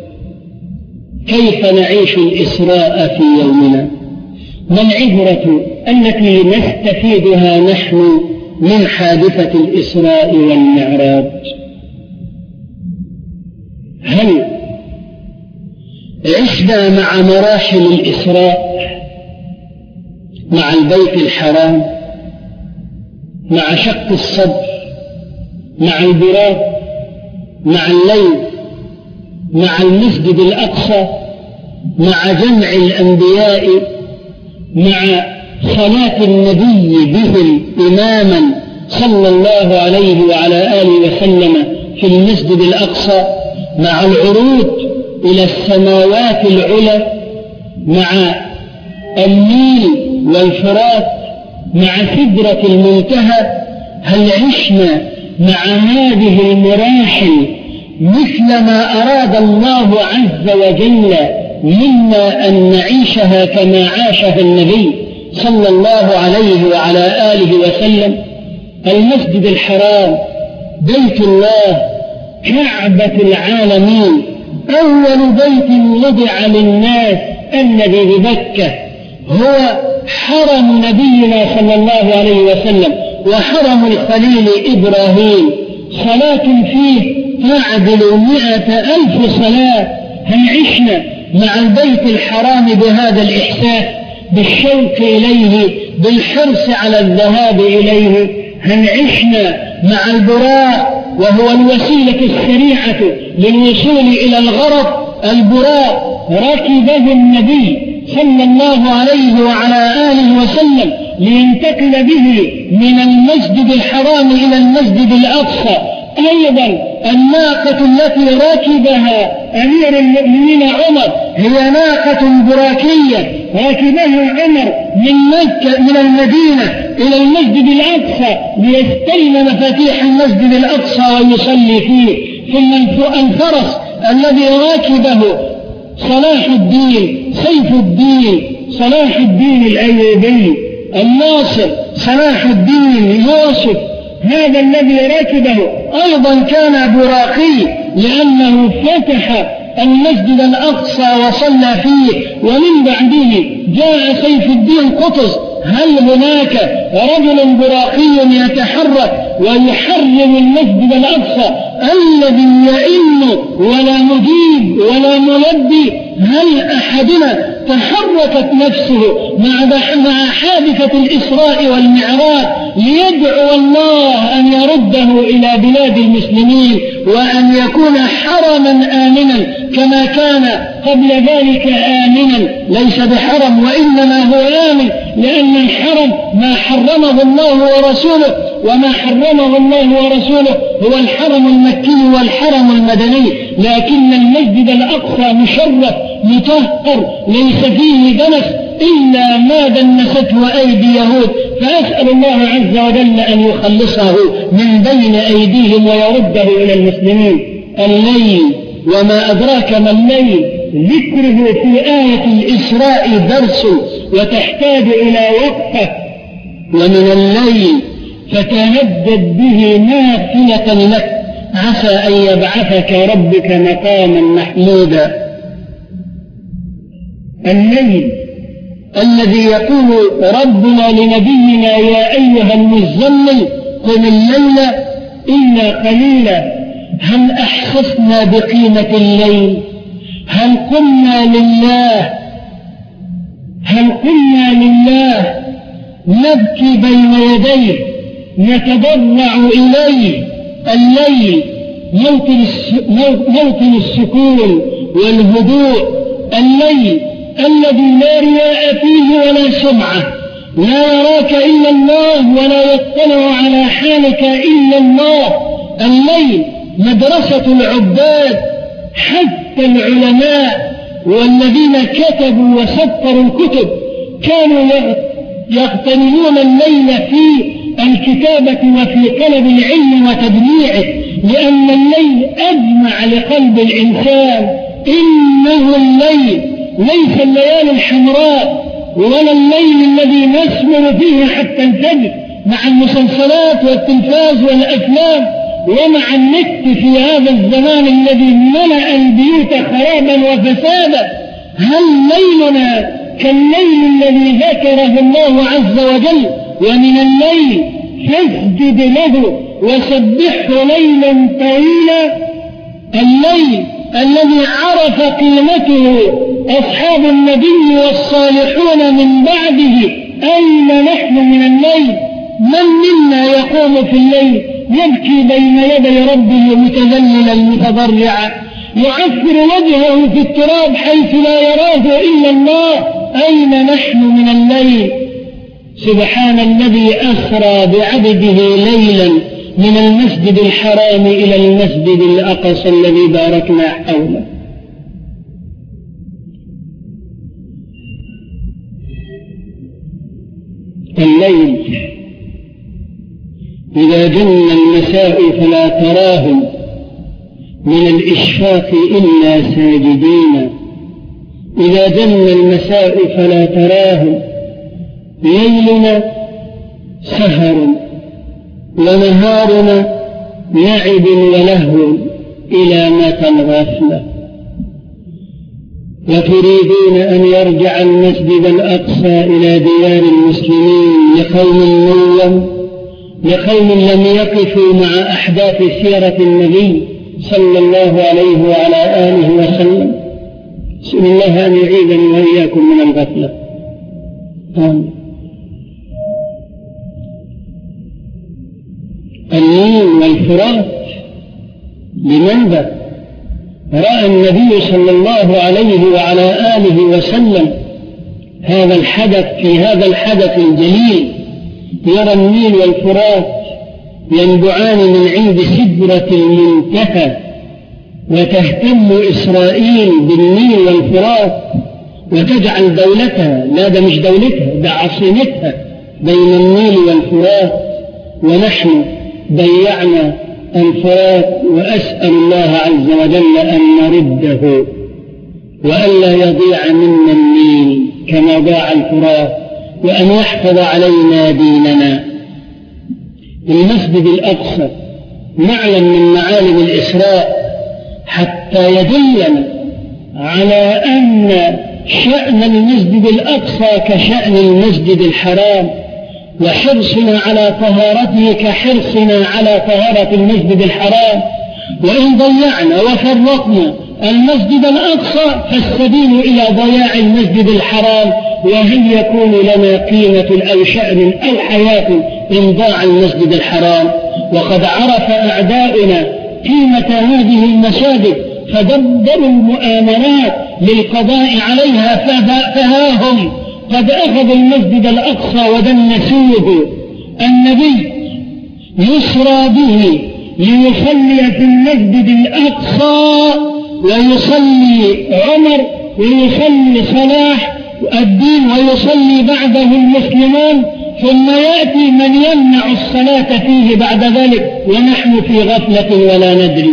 كيف نعيش الإسراء في يومنا، ما العبرة التي نستفيدها نحن من حادثة الإسراء والمعراج؟ هل عشنا مع مراحل الإسراء، مع البيت الحرام، مع شق الصدر، مع البراق، مع الليل، مع المسجد الأقصى، مع جمع الأنبياء، مع صلاة النبي بهم إماما صلى الله عليه وعلى آله وسلم في المسجد الأقصى، مع العروج إلى السماوات العلى، مع النيل والفرات، مع سدرة المنتهى؟ هل عشنا مع هذه المراحل مثل ما أراد الله عز وجل منا أن نعيشها كما عاشها النبي صلى الله عليه وعلى آله وسلم. المسجد الحرام بيت الله كعبة العالمين، أول بيت وضع للناس الذي بمكة هو حرم نبينا صلى الله عليه وسلم وحرم الخليل إبراهيم، صلاة فيه تعدل مئة ألف صلاة. هل عشنا مع البيت الحرام بهذا الإحساس، بالشوق إليه، بالحرص على الذهاب إليه؟ هل عشنا مع البراق وهو الوسيلة السريعة للوصول إلى الغرض؟ البراق ركبه النبي صلى الله عليه وعلى آله وسلم لينتقل به من المسجد الحرام إلى المسجد الأقصى. أيضا الناقة التي ركبها أمير المؤمنين عمر هي ناقة براكية ركبها عمر من مكة من المدينة إلى المسجد الأقصى ليستلم مفاتيح المسجد الأقصى ويصلي فيه. ثم الفرس الذي ركبه صلاح الدين سيف الدين صلاح الدين الأيوبي الناصر صلاح الدين يوسف، هذا الذي ركبه أيضا كان براقي لأنه فتح المسجد الأقصى وصلى فيه. ومن بعده جاء سيف الدين قطز. هل هناك رجل براقي يتحرك ويحرم المسجد الأقصى الذي يئن ولا مجيب ولا ملبي؟ هل أحدنا تحركت نفسه مع حادثة الإسراء والمعراج ليدعو الله أن يرده إلى بلاد المسلمين وأن يكون حرما آمنا كما كان قبل ذلك آمنا؟ ليس بحرم وإنما هو آمن، لأن الحرم ما حرمه الله ورسوله، وما حرمه الله ورسوله هو الحرم المكي والحرم المدني. لكن المسجد الأقصى مشرف مطهر ليس فيه دنس إلا ما دنسته أيدي يهود، فأسأل الله عز وجل أن يخلصه من بين أيديهم ويرده إلى المسلمين. الليل وما أدراك ما الليل، ذكره في آية الإسراء درس وتحتاج إلى وقفة. ومن الليل فتهجد به نافلة لك عسى أن يبعثك ربك مقاما محمودا. الليل الذي يقول ربنا لنبينا يا أيها المزمل قم الليل إلا قليلا. هل أحسسنا بقيمة الليل؟ هل قمنا لله؟ هل قمنا لله نبكي بين يديه نتضرع إليه؟ الليل موطن السكون والهدوء، الليل الذي لا رياء فيه ولا سمعة، لا يراك إلا الله ولا يطلع على حالك إلا الله. الليل مدرسة العباد، حتى العلماء والذين كتبوا وسطروا الكتب كانوا يغتنمون الليل في الكتابة وفي طلب العلم وتجميعه، لأن الليل أجمع لقلب الإنسان. إنه الليل ليس الليالي الحمراء ولا الليل الذي نسمر فيه حتى الفجر مع المسلسلات والتلفاز والأفلام ومع النت في هذا الزمان الذي ملأ البيوت خرابا وفسادا. هل ليلنا كالليل الذي ذكره الله عز وجل؟ ومن الليل فاسجد له وسبحه ليلا طويلا. الليل الذي عرف قيمته أصحاب النبي والصالحون من بعده. أين نحن من الليل؟ من منا يقوم في الليل يبكي بين يدي ربه متذللا متضرعا، يعفر وجهه في التراب حيث لا يراه إلا الله؟ أين نحن من الليل؟ سبحان الذي أسرى بعبده ليلا من المسجد الحرام إلى المسجد الأقصى الذي باركنا حوله. الليل إذا جن المساء فلا تراهم من الإشفاق إلا ساجدين، إذا جن المساء فلا تراهم، ليلنا سهر ونهارنا لعب ولهو إلى متى الغفلة. وتريدون أن يرجع المسجد الأقصى إلى ديار المسلمين لقوم نوم، لقوم لم يقفوا مع أحداث سيرة النبي صلى الله عليه وعلى آله وسلم. أسأل الله أن يعيذني وإياكم من الغفلة. آمين. النيل والفرات لماذا؟ رأى النبي صلى الله عليه وعلى آله وسلم هذا الحدث، في هذا الحدث الجليل يرى النيل والفرات ينبعان من عند سدرة المنتهى، وتهتم إسرائيل بالنيل والفرات وتجعل دولتها، لا ده مش دولتها، ده عاصمتها بين النيل والفرات، ونحن ضيعنا الفرات. وأسأل الله عز وجل أن نرده وألا يضيع منا النيل كما ضاع الفرات، وأن يحفظ علينا ديننا. المسجد الأقصى معلم من معالم الإسراء حتى يدلنا على أن شأن المسجد الأقصى كشأن المسجد الحرام، وحرصنا على طهارته كحرصنا على طهارة المسجد الحرام. وإن ضيعنا وفرطنا المسجد الأقصى فالسبيل إلى ضياع المسجد الحرام، وهل يكون لنا قيمة أو شأن أو حياة إن ضاع المسجد الحرام؟ وقد عرف أعداؤنا قيمة هذه المساجد فدبروا المؤامرات للقضاء عليها، فها هم قد أخذوا المسجد الأقصى ودنسوه. النبي يسرى به ليصلي في المسجد الأقصى، ويصلي عمر ويصلي صلاح الدين ويصلي بعده المسلمون، ثم يأتي من يمنع الصلاة فيه بعد ذلك ونحن في غفلة ولا ندري.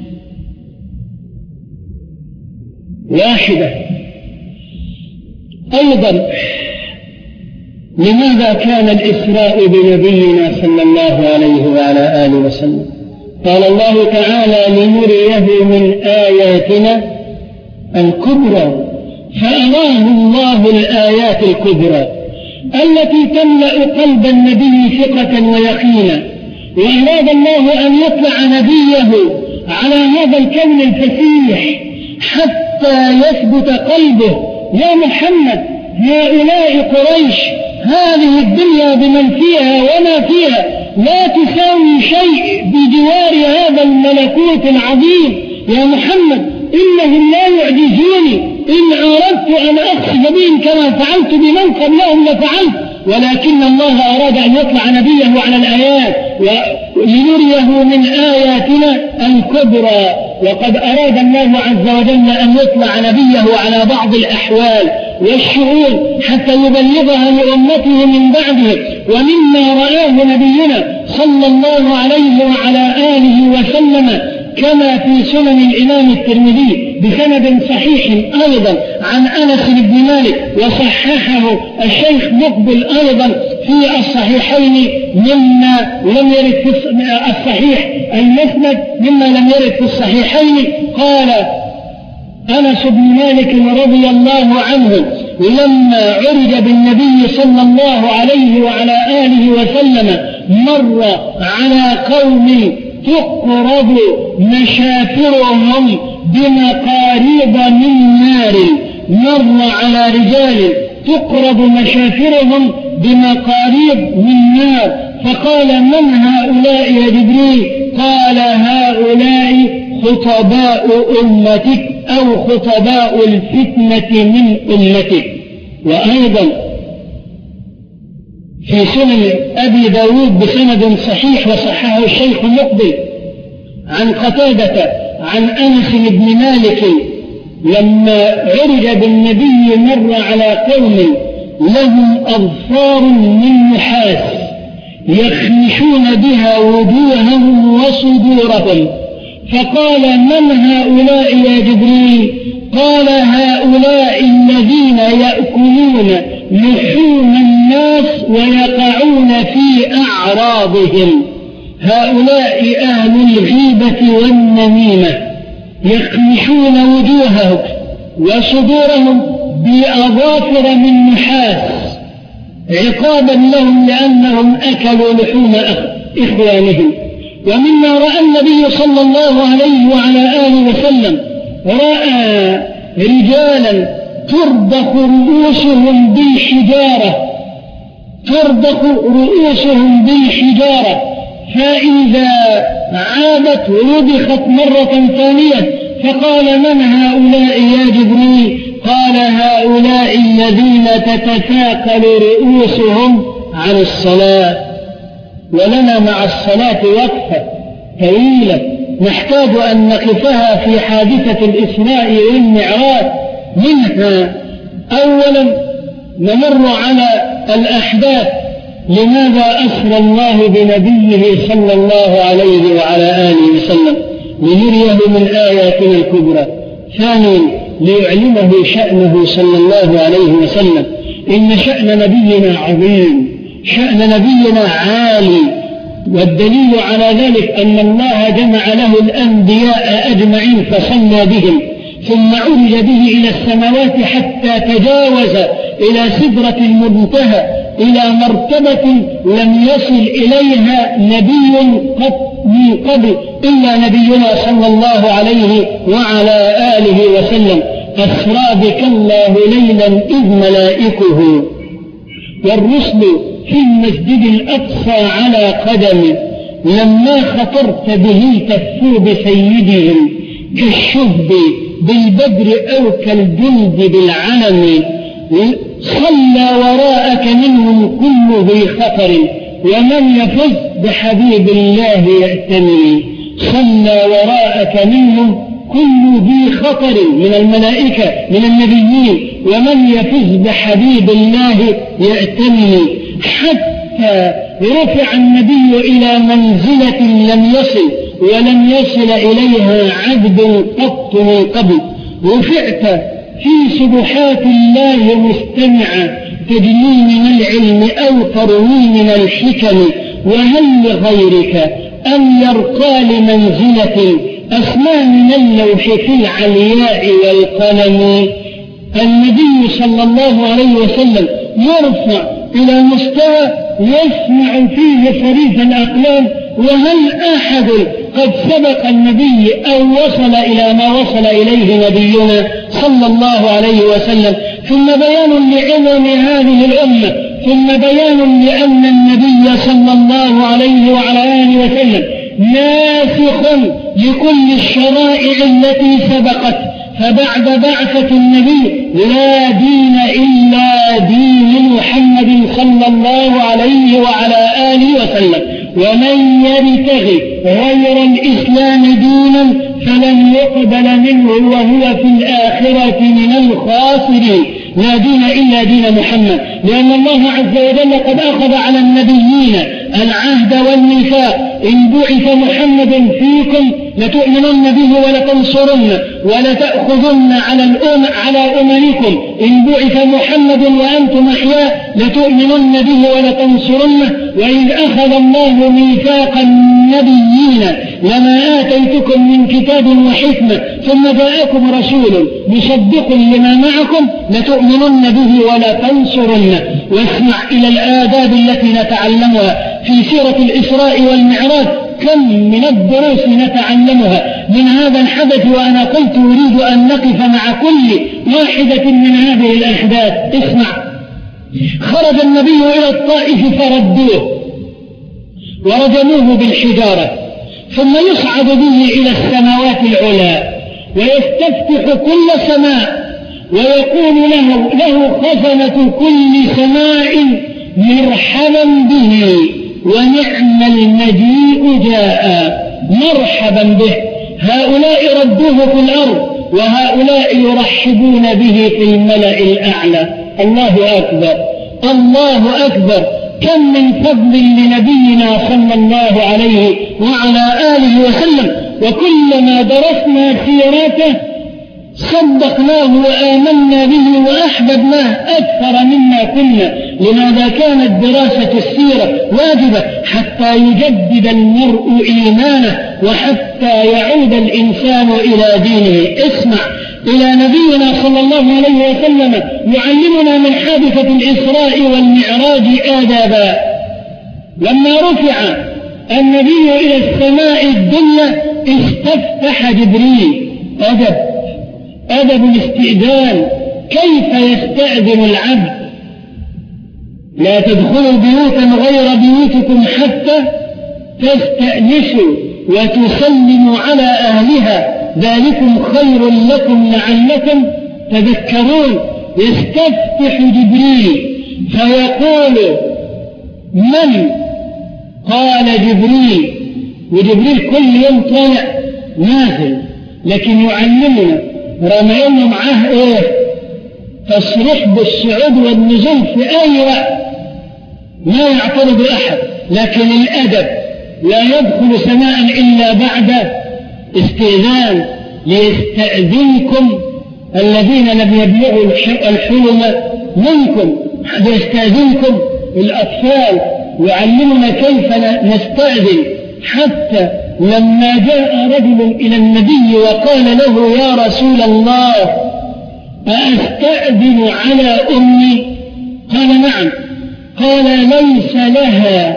واحدة أيضا، لماذا كان الإسراء بنبينا صلى الله عليه وعلى آله وسلم؟ قال الله تعالى: لنريه من آياتنا الكبرى، فأراه الله الآيات الكبرى التي تملأ قلب النبي ثقة ويقينا. وأراد الله أن يطلع نبيه على هذا الكون الفسيح حتى يثبت قلبه. يا محمد، هؤلاء قريش هذه الدنيا بمن فيها وما فيها لا تساوي شيء بجوار هذا الملكوت العظيم. يا محمد، إنهم لا يعجزوني، إن أردت أن أخسف بهم كما فعلت بمن قبلهم لفعلت، ولكن الله أراد أن يطلع نبيه على الآيات ولنريه من آياتنا الكبرى. وقد أراد الله عز وجل أن يطلع نبيه على بعض الأحوال والشؤون حتى يبلغها لأمته من بعده. ومما رآه نبينا صلى الله عليه وعلى آله وسلم كما في سنن الإمام الترمذي بسند صحيح أيضا عن أنس بن مالك، وصححه الشيخ مقبل أيضا في الصحيحين مما لم يرد في الصحيح المسند مما لم يرد في الصحيحين. قال أنس بن مالك رضي الله عنه: لما عرج بالنبي صلى الله عليه وعلى آله وسلم مر على قوم تقرب مشافرهم بمقاريض من نار، مر على رجال تقرب مشافرهم بمقاريض من نار، فقال: من هؤلاء يا جبريل؟ قال: هؤلاء خطباء أمتك أو خطباء الفتنة من أمتك. وأيضا في سنن أبي داود بسند صحيح وصححه الشيخ مقبل عن قتادة عن أنس بن مالك: لما عرج بالنبي مر على قوم لهم أظفار من نحاس يخمشون بها وجوههم وصدورهم، فقال من هؤلاء يا جبريل؟ قال هؤلاء الذين يأكلون لحوم الناس ويقعون في أعراضهم، هؤلاء أهل الغيبة والنميمة، يخمشون وجوههم وصدورهم بأظافر من نحاس عقابا لهم لأنهم أكلوا لحوم إخوانهم. ومما رأى النبي صلى الله عليه وعلى آله وسلم، رأى رجالا ترضخ رؤوسهم بالحجارة ترضخ رؤوسهم بالحجارة فإذا عادت رضخت مرة ثانية، فقال من هؤلاء يا جبريل؟ قال هؤلاء الذين تتثاقل رؤوسهم عن الصلاة. ولنا مع الصلاة وقفة طويلة نحتاج أن نقفها في حادثة الإسراء والمعراج. منها أولا نمر على الأحداث، لماذا أسرى الله بنبيه صلى الله عليه وعلى آله وسلم؟ لنريه من آياتنا الكبرى. ثانيا ليعلمه شأنه صلى الله عليه وسلم، إن شأن نبينا عظيم، شأن نبينا عالي، والدليل على ذلك أن الله جمع له الأنبياء أجمعين فصلى بهم، ثم عرج به إلى السماوات حتى تجاوز إلى سدرة المنتهى، إلى مرتبة لم يصل إليها نبي قط من قبل إلا نبينا صلى الله عليه وعلى آله وسلم. أسرى بك الله ليلا إذ ملائكه والرسل في المسجد الأقصى على قدم، لما خطرت به تفوا بسيدهم كالشهب بالبدر أو كالجند بالعلم، صلى وراءك منهم كل ذي خطر، ومن يفز بحبيب الله يأتمي. صلى وراءك منهم كل ذي خطر من الملائكة من النبيين، ومن يفز بحبيب الله يأتمي، حتى رفع النبي إلى منزلة لم يصل ولم يصل إليها عبد قط من قبل. رفعت في سبحات الله مستمعا تجلي من العلم أو تروي من الحكم، وهل لغيرك أن يرقى لمنزلة أسمى من اللوح في العلياء والقلم؟ النبي صلى الله عليه وسلم يرفع إلى مستوى يسمع فيه صريف الأقلام، وهل أحد قد سبق النبي أو وصل إلى ما وصل إليه نبينا صلى الله عليه وسلم؟ ثم بيان لعظم هذه الأمة، ثم بيان لأن النبي صلى الله عليه وعلى آله وسلم ناسخ لكل الشرائع التي سبقت، فبعد بعثة النبي لا دين إلا دين محمد صلى الله عليه وعلى آله وسلم، ومن يبتغي غير الإسلام دينا فلن يقبل منه وهو في الآخرة من الخاسرين. لا دين إلا دين محمد، لأن الله عز وجل قد أخذ على النبيين العهد والميثاق، إن بعث محمد فيكم لتؤمنن به ولتنصرن ولتأخذن على الأم على أممكم، إن بعث محمد وأنتم أحياء لتؤمنن به ولتنصرنه، وإذ أخذ الله ميثاق النبيين لما آتيتكم من كتاب وحكمة ثم جاءكم رسول مصدق لما معكم لتؤمنن به ولتنصرنه. واسمع إلى الآداب التي نتعلمها في سيرة الإسراء والمعراج، كم من الدروس نتعلمها من هذا الحدث، وأنا قلت أريد أن نقف مع كل واحدة من هذه الأحداث. اسمع، خرج النبي إلى الطائف فردوه ورجموه بالحجارة، ثم يصعد به إلى السماوات العلى ويستفتح كل سماء ويقول له, له خزنة كل سماء مرحبا به ونعم المجيء جاء. مرحبا به، هؤلاء ردوه في الأرض وهؤلاء يرحبون به في الملأ الأعلى. الله أكبر، الله أكبر، كم من فضل لنبينا صلى الله عليه وعلى آله وسلم. وكلما درسنا سيرته صدقناه وآمنا به وأحببناه أكثر مما كنا. لماذا كانت دراسة السيرة واجبة؟ حتى يجدد المرء إيمانه وحتى يعود الإنسان إلى دينه. اسمع إلى نبينا صلى الله عليه وسلم يعلمنا من حادثة الإسراء والمعراج آدابا. لما رفع النبي إلى السماء الدنيا استفتح جبريل. أدب أدب الاستئذان. كيف يستأذن العبد؟ لا تدخلوا بيوتا غير بيوتكم حتى تستأنسوا وتسلموا على أهلها ذلكم خير لكم لعلكم تذكرون. يستفتح جبريل فيقول من؟ قال جبريل. وجبريل كل يوم طالع نازل، لكن يعلمنا رمينا معاه ايه؟ تصريح بالصعود والنزول في اي وقت، ما يعترض احد. لكن الادب لا يدخل سماء الا بعد استئذان. ليستأذنكم الذين لم يبلغوا الحلم منكم. ليستأذنكم الأطفال. يعلمنا كيف نستأذن. حتى لما جاء رجل إلى النبي وقال له يا رسول الله أستأذن على أمي؟ قال نعم. قال ليس لها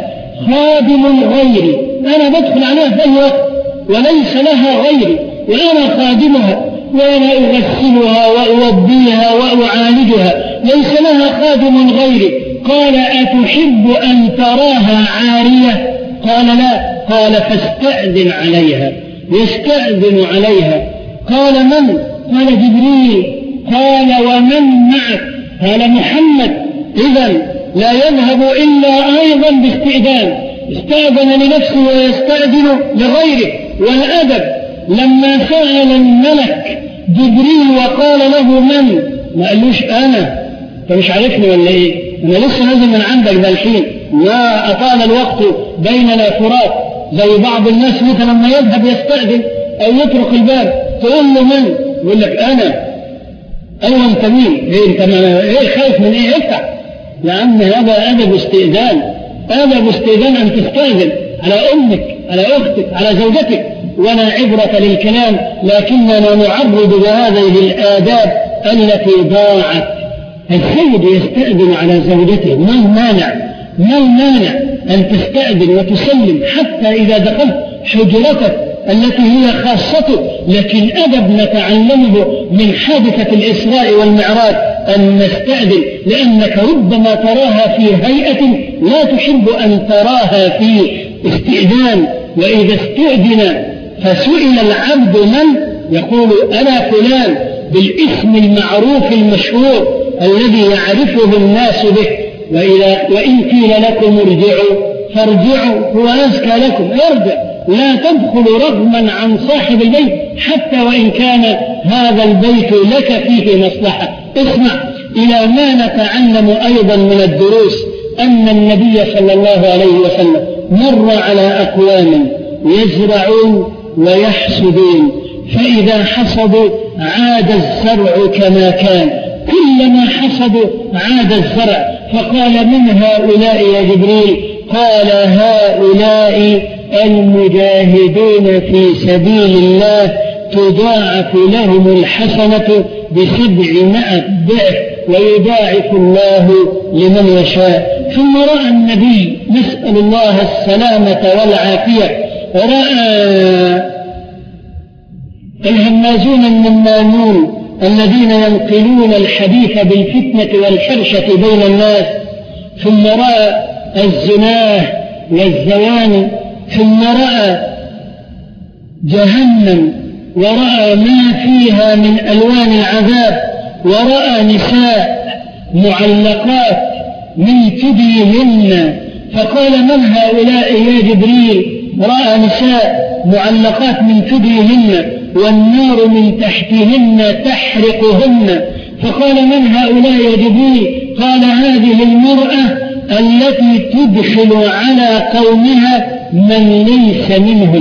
خادم غيري، أنا بدخل عليها في أي وقت وليس لها غيري، وأنا خادمها وأنا أغسلها وأوضيها وأعالجها، ليس لها خادم غيري. قال أتحب أن تراها عارية؟ قال لا. قال فاستأذن عليها. يستأذن عليها. قال من؟ قال جبريل. قال ومن معك؟ قال محمد. إذن لا يذهب إلا أيضا باستئذان. استأذن لنفسه ويستأذن لغيره. والأدب لما سأل الملك جبريل وقال له من؟ ما قالوش أنا، أنت مش عارفني ولا إيه؟ أنا لسه نازل من عندك ذا الحين، ما أطال الوقت بيننا فراق. زي بعض الناس مثلا لما يذهب يستأذن أو يطرق الباب تقول له من؟ يقول لك أنا. أيوة أنت مين؟ إيه أنت ما إيه خايف من إيه؟ افتح يا عم. هذا أدب استئذان. أدب استئذان أن تستأذن على أمك، على أختك، على زوجتك. ولا عبرة للكلام، لكننا نعرض بهذه الآداب التي ضاعت. السيد يستأذن على زوجته، ما المانع؟ ما المانع أن تستأذن وتسلم حتى إذا دخلت حجرتك التي هي خاصتك. لكن أدب نتعلمه من حادثة الإسراء والمعراج أن نستأذن، لأنك ربما تراها في هيئة لا تحب أن تراها في استئذان. وإذا استئذن فسئل العبد من؟ يقول أنا فلان بالاسم المعروف المشهور الذي يعرفه الناس به. وإذا وإن قيل لكم ارجعوا فارجعوا هو أزكى لكم. ارجع، لا تدخل رغما عن صاحب البيت حتى وإن كان هذا البيت لك فيه مصلحة. اسمع إلى ما نتعلم أيضا من الدروس. أن النبي صلى الله عليه وسلم مر على أقوام يزرعون ويحصدون، فإذا حصدوا عاد الزرع كما كان. كلما حصدوا عاد الزرع. فقال من هؤلاء يا جبريل؟ قال هؤلاء المجاهدون في سبيل الله تضاعف لهم الحسنة بسبعمائة ضعف ويضاعف الله لمن يشاء. ثم رأى النبي، نسأل الله السلامة والعافية، رأى الهمازون النمامون الذين ينقلون الحديث بالفتنة والحرشة بين الناس. ثم رأى الزناه والزواني. ثم رأى جهنم ورأى ما فيها من ألوان العذاب. ورأى نساء معلقات من ثديهن. فقال من هؤلاء يا جبريل؟ رأى نساء معلقات من ثديهن والنار من تحتهن تحرقهن. فقال من هؤلاء يا جبريل؟ قال هذه المرأة التي تدخل على قومها من ليس منهم.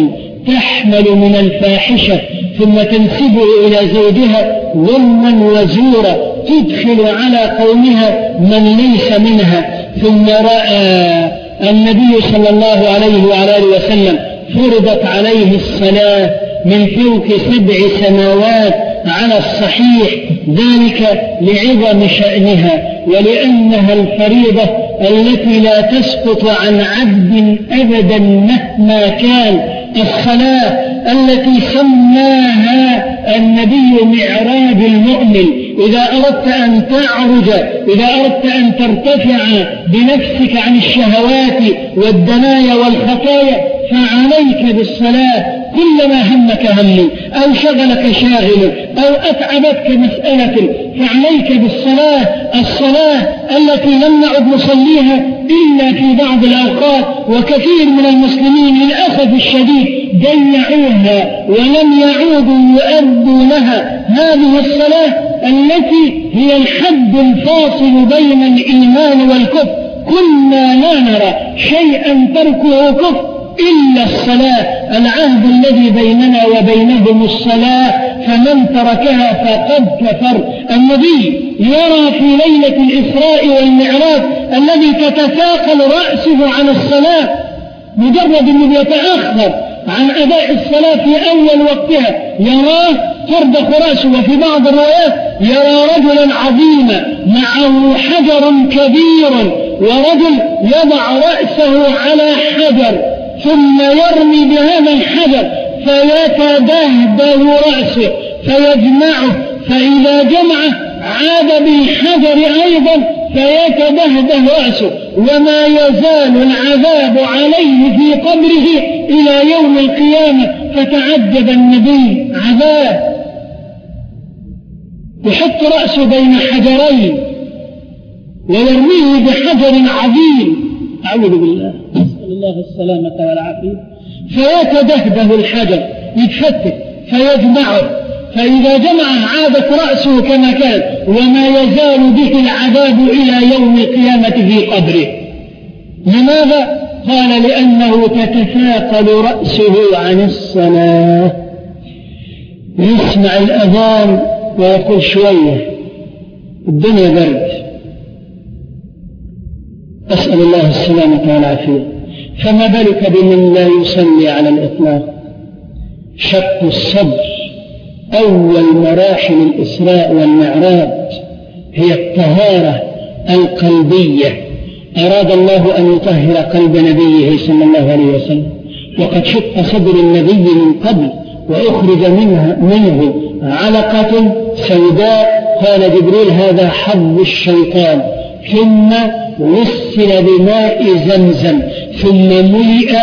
تحمل من الفاحشة ثم تنسبه إلى زوجها ظلما وزورا تدخل على قومها من ليس منها. ثم رأى النبي صلى الله عليه وعلى آله وسلم فرضت عليه الصلاة من فوق سبع سماوات على الصحيح، ذلك لعظم شأنها ولأنها الفريضة التي لا تسقط عن عبد أبدا مهما كان. الصلاة التي سماها النبي معراج المؤمن. إذا أردت أن تعرج، إذا أردت أن ترتفع بنفسك عن الشهوات والدنايا والخطايا فعليك بالصلاة. كلما همك هم أو شغلك شاغل أو أتعبتك مسألة فعليك بالصلاة. الصلاة التي لم نعد نصليها إلا في بعض الأوقات، وكثير من المسلمين للأسف الشديد ضيعوها ولم يعودوا يؤدوا لها. هذه الصلاة التي هي الحد الفاصل بين الإيمان والكفر. كنا لا نرى شيئا تركه كفر إلا الصلاة. العهد الذي بيننا وبينهم الصلاة، فمن تركها فقد كفر. النبي يرى في ليلة الإسراء والمعراج الذي تتثاقل رأسه عن الصلاة، مجرد أنه يتأخر عن أداء الصلاة في أول وقتها يراه ترضخ رأسه. وفي بعض الروايات يرى رجلا عظيما معه حجر كبير، ورجل يضع رأسه على حجر ثم يرمي بهذا الحجر فيتدهده رأسه فيجمعه، فإذا جمعه عاد بالحجر أيضا فيتدهده رأسه، وما يزال العذاب عليه في قبره إلى يوم القيامة. فتعجب النبي، عذاب يحط رأسه بين حجرين ويرميه بحجر عظيم، أعوذ بالله، نسأل الله السلامة والعافية، فيتدهده الحجر يتفتت فيجمعه، فإذا جمعه عادت رأسه كما كان، وما يزال به العذاب إلى يوم القيامة في قبره. لماذا؟ قال لأنه تتثاقل رأسه عن الصلاة. يسمع الأذان ويقول شوية الدنيا برد، أسأل الله السلامة والعافية، فما بالك بمن لا يصلي على الإطلاق؟ شق الصدر. أول مراحل الإسراء والمعراج هي الطهارة القلبية. أراد الله أن يطهر قلب نبيه صلى الله عليه وسلم، وقد شق صدر النبي من قبل وأخرج منها منه علقة سوداء، قال جبريل هذا حظ الشيطان، ثم غسل بماء زمزم، ثم ملئ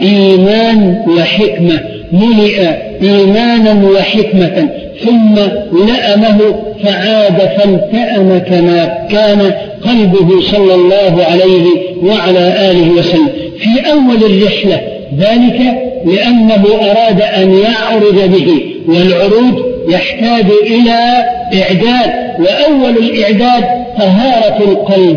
إيمان وحكمة، ملئ إيمانا وحكمة، ثم لأمه فعاد فالتأم كما كان قلبه صلى الله عليه وعلى آله وسلم في أول الرحلة. ذلك لأنه أراد أن يعرج به، والعروج يحتاج إلى إعداد، وأول الإعداد طهارة القلب.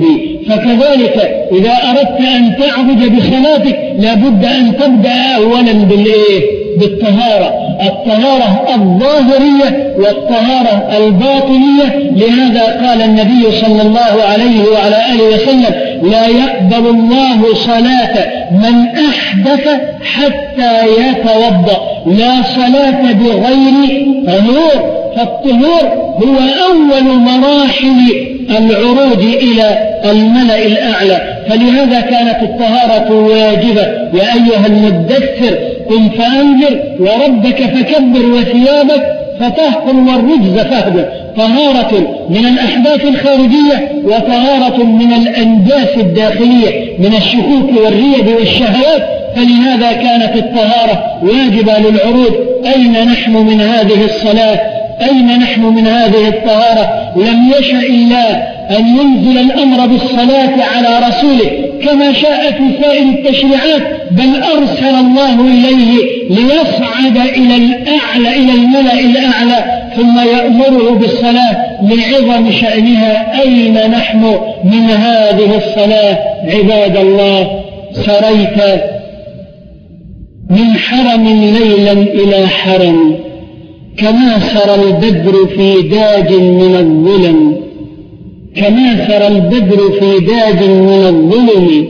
فكذلك إذا أردت أن تعرج بصلاتك لابد أن تبدأ أولا بالإيه؟ بالطهارة، الطهارة الظاهرية والطهارة الباطنية. لهذا قال النبي صلى الله عليه وعلى آله وسلم لا يقبل الله صلاة من أحدث حتى يتوضأ، لا صلاة بغير طهور. فالطهور هو أول مراحل العروج إلى الملأ الأعلى، فلهذا كانت الطهارة واجبة. يا أيها المدثر قم فأنذر وربك فكبر وثيابك فطهر والرجز فاهجر. طهارة من الأحداث الخارجية وطهارة من الأنجاس الداخلية من الشكوك والريب والشهوات، فلهذا كانت الطهارة واجبة للعروج. أين نحن من هذه الصلاة؟ أين نحن من هذه الطهارة؟ لم يشأ الله أن ينزل الأمر بالصلاة على رسوله كما شاء في سائر التشريعات، بل أرسل الله إليه ليصعد إلى الأعلى، إلى الملأ الأعلى، ثم يأمره بالصلاة لعظم شأنها. أين نحن من هذه الصلاة عباد الله؟ سريت من حرم ليلا إلى حرم كما سرى البدر في داج من الظلم كما سرى البدر في داج من الظلم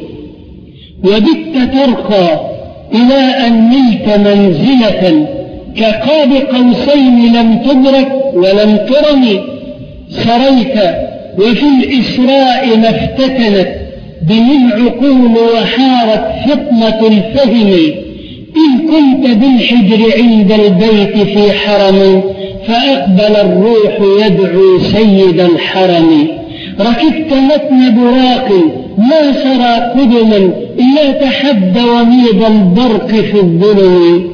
وبت ترقى إلى أن نلت منزلة كقاب قوسين لم تدرك ولم ترم سريت وفي الإسراء ما افتتنت به العقول وحارت فطنة الفهم إن كنت بالحجر عند البيت في حرم فأقبل الروح يدعو سيد الحرم ركبت متن براق ما سرى قدما إلا تحد وميض البرق في الظلم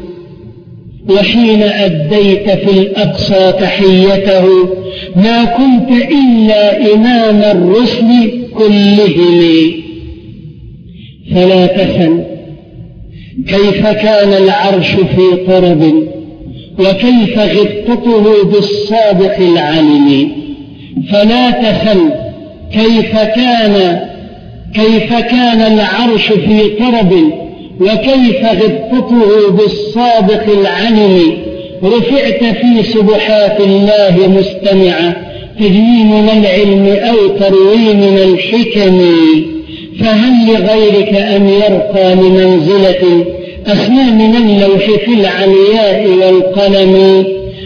وحين أديت في الأقصى تحيته ما كنت إلا إمام الرسل كلهم فلا تسل كيف كان العرش في طرب وكيف غبطته بالصادق العلم فلا تسل كيف كان كيف كان العرش في طرب وكيف غبطته بالصادق العلم رفعت في سبحات الله مستمعا تجني من العلم أو تروي من الحكم فهل لغيرك أن يرقى لمنزلة أسمى من اللوح في العلياء والقلم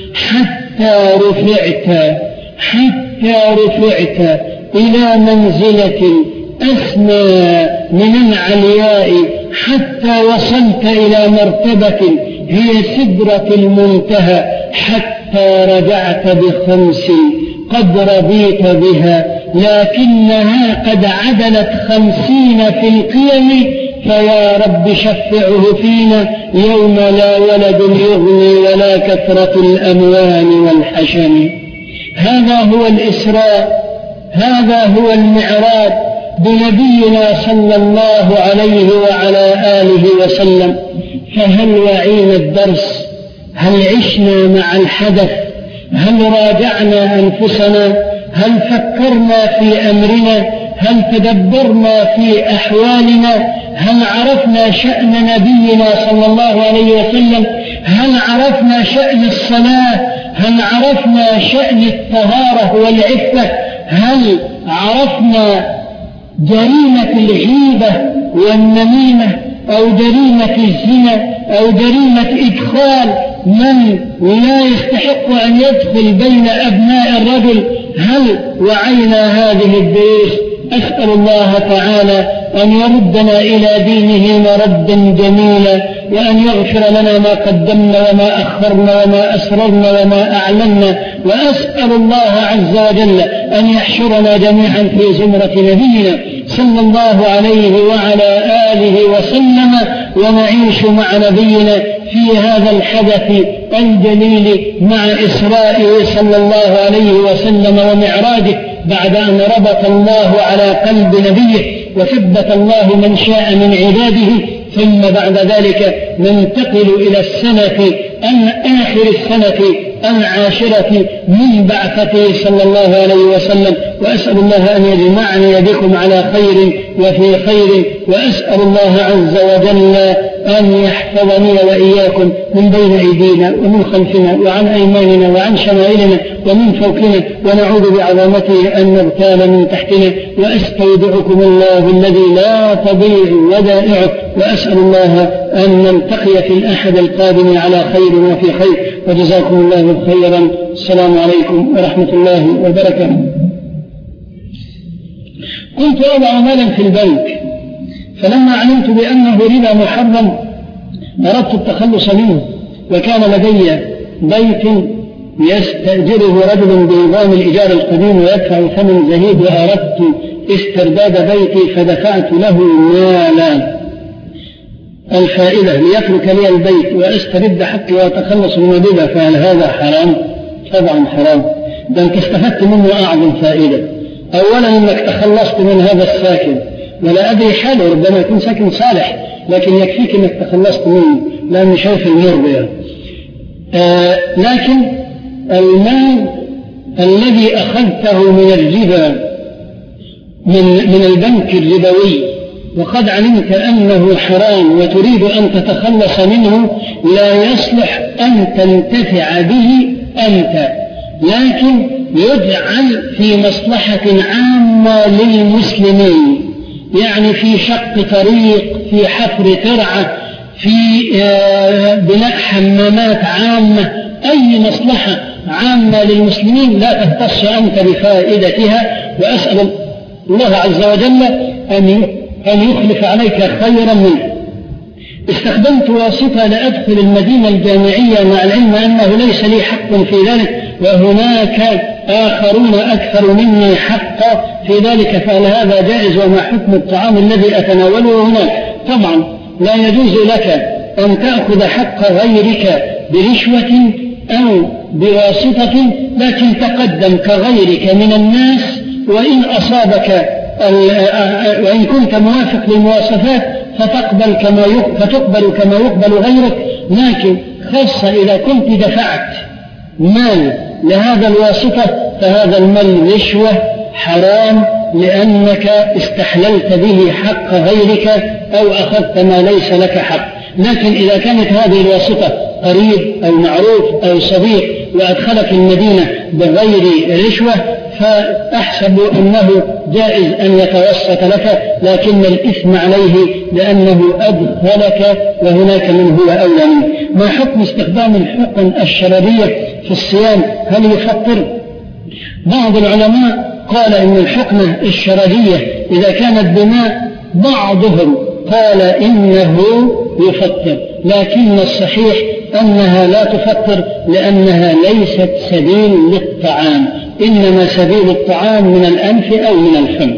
حتى رفعت حتى رفعت إلى منزلة أسمى من العلياء حتى وصلت إلى مرتبة هي سدرة المنتهى حتى رجعت بخمس قد رضيت بها لكنها قد عدلت خمسين في القيم فيا رب شفعه فينا يوم لا ولد يغني ولا كثرة الأموال والحشم هذا هو الإسراء هذا هو المعراج بنبينا صلى الله عليه وعلى آله وسلم فهل وعينا الدرس هل عشنا مع الحدث هل راجعنا أنفسنا هل فكرنا في أمرنا هل تدبرنا في أحوالنا هل عرفنا شأن نبينا صلى الله عليه وسلم هل عرفنا شأن الصلاة هل عرفنا شأن الطهارة والعفة هل عرفنا جريمة الغيبة والنميمة أو جريمة الزنا أو جريمة إدخال من لا يستحق أن يدخل بين أبناء الرجل هل وعينا هذه الدروس أسأل الله تعالى أن يردنا إلى دينه مردا جميلا وأن يغفر لنا ما قدمنا وما أخرنا وما أسررنا وما أعلنا وأسأل الله عز وجل أن يحشرنا جميعا في زمرة نبينا صلى الله عليه وعلى آله وسلم ونعيش مع نبينا في هذا الحدث الجليل مع إسرائه صلى الله عليه وسلم ومعراجه بعد أن ربط الله على قلب نبيه وثبت الله من شاء من عباده ثم بعد ذلك ننتقل إلى السنة آخر السنة العاشرة من بعثته صلى الله عليه وسلم وأسأل الله أن يجمعني بكم على خير وفي خير وأسأل الله عز وجل أن يحفظني وإياكم من بين أيدينا ومن خلفنا وعن أيماننا وعن شمائلنا ومن فوقنا ونعوذ بعظمته أن نغتال من تحتنا وأستودعكم الله الذي لا تضيع ودائعه وأسأل الله أن نلتقي في الأحد القادم على خير وفي خير وجزاكم الله خيرا. السلام عليكم ورحمة الله وبركاته. كنت أضع مالا في البنك فلما علمت بأنه ربا محرم أردت التخلص منه وكان لدي بيت يستأجره رجل بنظام الإيجار القديم ويدفع ثمن زهيد وأردت استرداد بيتي فدفعت له مالا الفائدة ليترك لي البيت وأسترد حقي وأتخلص من الربا فهل هذا حرام؟ طبعا حرام. ده أنت استفدت منه أعظم فائدة. أولا أنك تخلصت من هذا الساكن ولا أدري حاله ربما يكون ساكن صالح لكن يكفيك أنك تخلصت منه لأنه شايف المر يعني. آه لكن المال الذي أخذته من الربا من, من البنك الربوي وقد علمت أنه حرام وتريد أن تتخلص منه لا يصلح أن تنتفع به أنت، لكن يجعل في مصلحة عامة للمسلمين، يعني في شق طريق، في حفر ترعة، في بناء حمامات عامة، أي مصلحة عامة للمسلمين لا تختص أنت بفائدتها. وأسأل الله عز وجل أن يخلف عليك خيرا منه. استخدمت واسطة لأدخل المدينة الجامعية مع العلم أنه ليس لي حق في ذلك وهناك آخرون أكثر مني حقا في ذلك، فهل هذا جائز؟ وما حكم الطعام الذي أتناوله هناك؟ طبعا لا يجوز لك أن تأخذ حق غيرك برشوة أو بواسطة، لكن تقدم كغيرك من الناس، وإن أصابك وإن كنت موافق للمواصفات فتقبل كما فتقبل كما يقبل غيرك، لكن خاصة إذا كنت دفعت مال لهذا الواسطة فهذا المال رشوة حرام، لأنك استحللت به حق غيرك أو أخذت ما ليس لك حق. لكن إذا كانت هذه الواسطة قريب أو معروف أو صديق وأدخلك المدينة بغير رشوة فأحسب أنه جائز أن يتوسط لك، لكن الإثم عليه لأنه أدخلك وهناك من هو أولى منه. ما حكم استخدام الحقن الشررية في الصيام؟ هل يفطر؟ بعض العلماء قال إن الحقنة الشررية إذا كانت بماء، بعضهم قال إنه يفطر، لكن الصحيح أنها لا تفطر لأنها ليست سبيل للطعام، إنما سبيل الطعام من الأنف أو من الفم.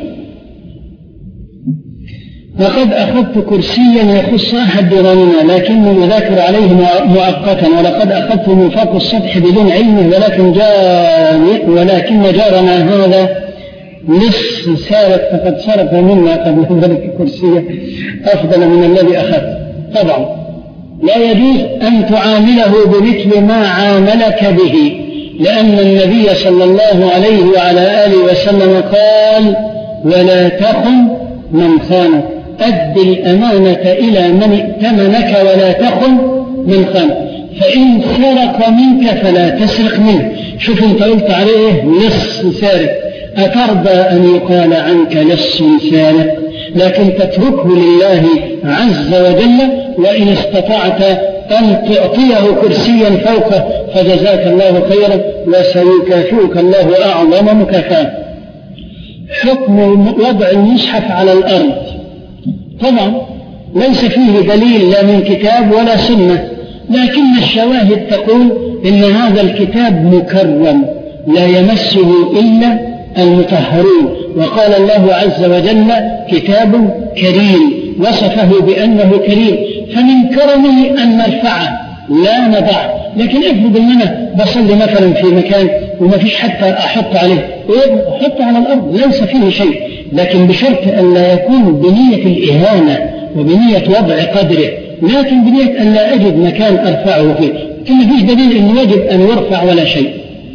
لقد أخذت كرسيا يخص أحد جيراننا لكنه يذاكر عليه مؤقتا، ولقد أخذت من فوق السطح بدون علمه، ولكن جاء ولكن جارنا هذا لص سارق فقد صرف منا قبل ذلك كرسيا أفضل من الذي أخذت. طبعا لا يجوز أن تعامله بمثل ما عاملك به، لأن النبي صلى الله عليه وعلى آله وسلم قال: ولا تخن من خانك، أد الأمانة إلى من ائتمنك ولا تخن من خانك، فإن سرق منك فلا تسرق منه. شوف انت قلت عليه لص سارق، أترضى أن يقال عنك لص سارق؟ لكن تتركه لله عز وجل، وإن استطعت أن تعطيه كرسيا فوقه فجزاك الله خيرا وسيكافئك الله أعظم مكافأة. حكم وضع المصحف على الأرض، طبعا ليس فيه دليل لا من كتاب ولا سنة، لكن الشواهد تقول إن هذا الكتاب مكرم لا يمسه إلا المطهرون، وقال الله عز وجل: كتاب كريم، وصفه بأنه كريم، فمن كرمه أن نرفعه لا نضع. لكن افرض ان انا بصلي مثلا في مكان وما فيش حتى احط عليه، احط على الارض ليس فيه شيء، لكن بشرط ان لا يكون بنية الاهانة وبنية وضع قدره، لكن بنية ان لا اجد مكان ارفعه فيه، كما فيش دليل انه يجب ان يرفع ولا شيء.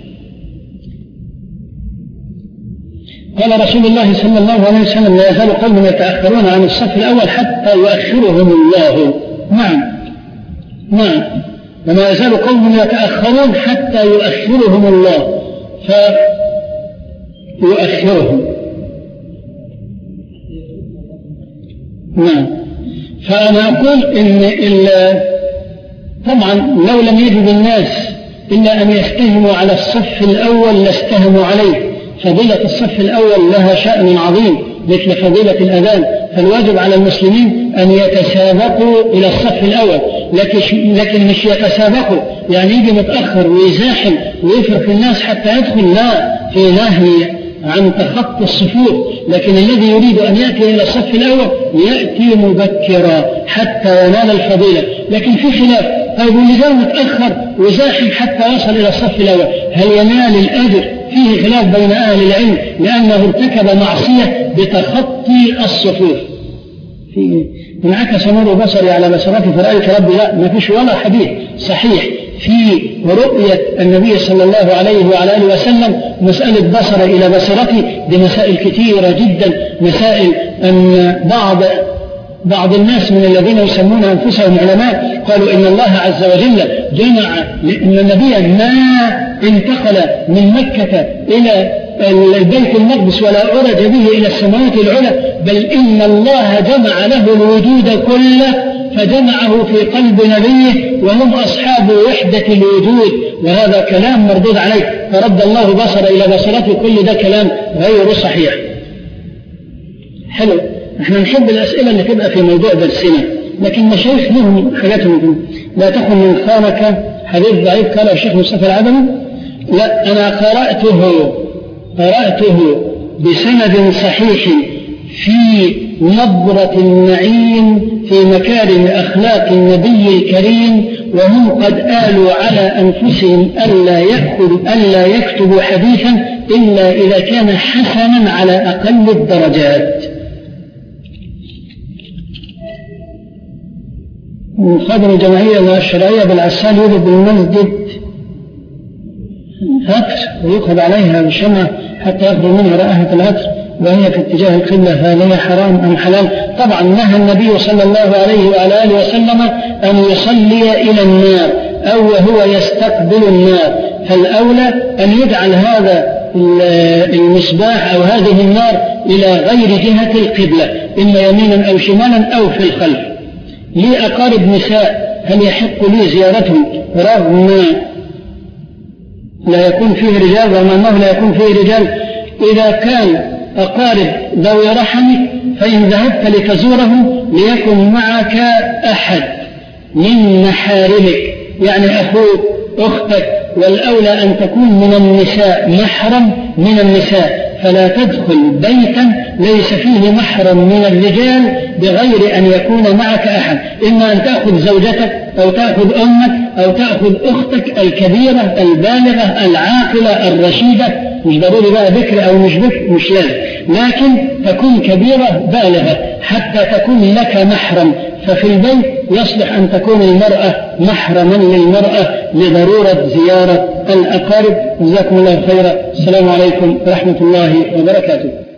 قال رسول الله صلى الله عليه وسلم: لا يزال قوم يتأخرون عن الصف الأول حتى يؤخرهم الله. نعم نعم وما يزال قوم يتأخرون حتى يؤخرهم الله، فيؤخرهم. نعم فأنا أقول إن إلا طبعا لو لم يجد الناس إلا أن يستهموا على الصف الأول لاستهموا عليه. فضيلة الصف الأول لها شأن عظيم مثل فضيلة الأذان، فالواجب على المسلمين أن يتسابقوا إلى الصف الأول، لكن, لكن مش يتسابقوا يعني يجي متأخر ويزاحم ويفرق الناس حتى يدخل، لا، في نهي عن تخطي الصفوف. لكن الذي يريد أن يأتي إلى الصف الأول يأتي مبكرا حتى ينال الفضيلة. لكن في خلاف، طيب اللي جاء متأخر وزاحم حتى يصل إلى الصف الأول هل ينال الأجر؟ فيه خلاف بين أهل العلم، لأنه ارتكب معصية بتخطي الصفوف. في انعكس نور بصري على بصرتي فرأيت ربي، لا، ما فيش ولا حديث صحيح في رؤية النبي صلى الله عليه وعلى آله وسلم مسألة بصر إلى بصرتي. دي مسائل كثيرة جدا، مسائل أن بعض بعض الناس من الذين يسمون أنفسهم علماء قالوا إن الله عز وجل جمع، لأن النبي ما انتقل من مكة إلى البيت المقدس ولا عرج به إلى السماوات العلى، بل إن الله جمع له الوجود كله فجمعه في قلب نبيه وهم أصحاب وحدة الوجود، وهذا كلام مردود عليه، فرد الله بصر إلى بصرته. كل ده كلام غير صحيح. حلو، احنا نحب الأسئلة اللي تبقى في موضوع درسنا، لكن مشايخ لهم حاجاتهم. لا تكن من خانك حديث ضعيف قال الشيخ مصطفى العدمي، لا أنا قرأته قرأته بسند صحيح في نظرة النعيم في مكارم أخلاق النبي الكريم، وهم قد آلوا على أنفسهم ألا يأخذ ألا يكتبوا حديثا إلا إذا كان حسنا على أقل الدرجات. من خبر الجمعية الشرعية بالعسال يوجد بالمسجد عطر ويؤخذ عليها بشمع حتى يخرج منها رائحة العطر وهي في اتجاه القبلة، فهل هي حرام أم حلال؟ طبعا نهى النبي صلى الله عليه وعلى آله وسلم أن يصلي إلى النار أو وهو يستقبل النار، فالأولى أن يجعل هذا المصباح أو هذه النار إلى غير جهة القبلة، إما يمينا أو شمالا أو في الخلف. لي أقارب نساء هل يحق لي زيارتهم رغم لا يكون فيه رجال رغم أنه لا يكون فيه رجال؟ إذا كان أقارب ذوي رحمك فإن ذهبت لتزورهم ليكن معك أحد من محارمك، يعني أخوك أختك، والأولى أن تكون من النساء محرم من النساء، فلا تدخل بيتا ليس فيه محرم من الرجال بغير أن يكون معك أحد، إما أن تأخذ زوجتك أو تأخذ أمك أو تأخذ أختك الكبيرة البالغة العاقلة الرشيدة، مش ضروري بقى ذكر أو مش ذكر مش لازم، لكن تكون كبيرة بالغة حتى تكون لك محرم. ففي البيت يصلح أن تكون المرأة محرما للمرأة لضرورة زيارة الأقارب. جزاكم الله خيرا. السلام عليكم ورحمة الله وبركاته.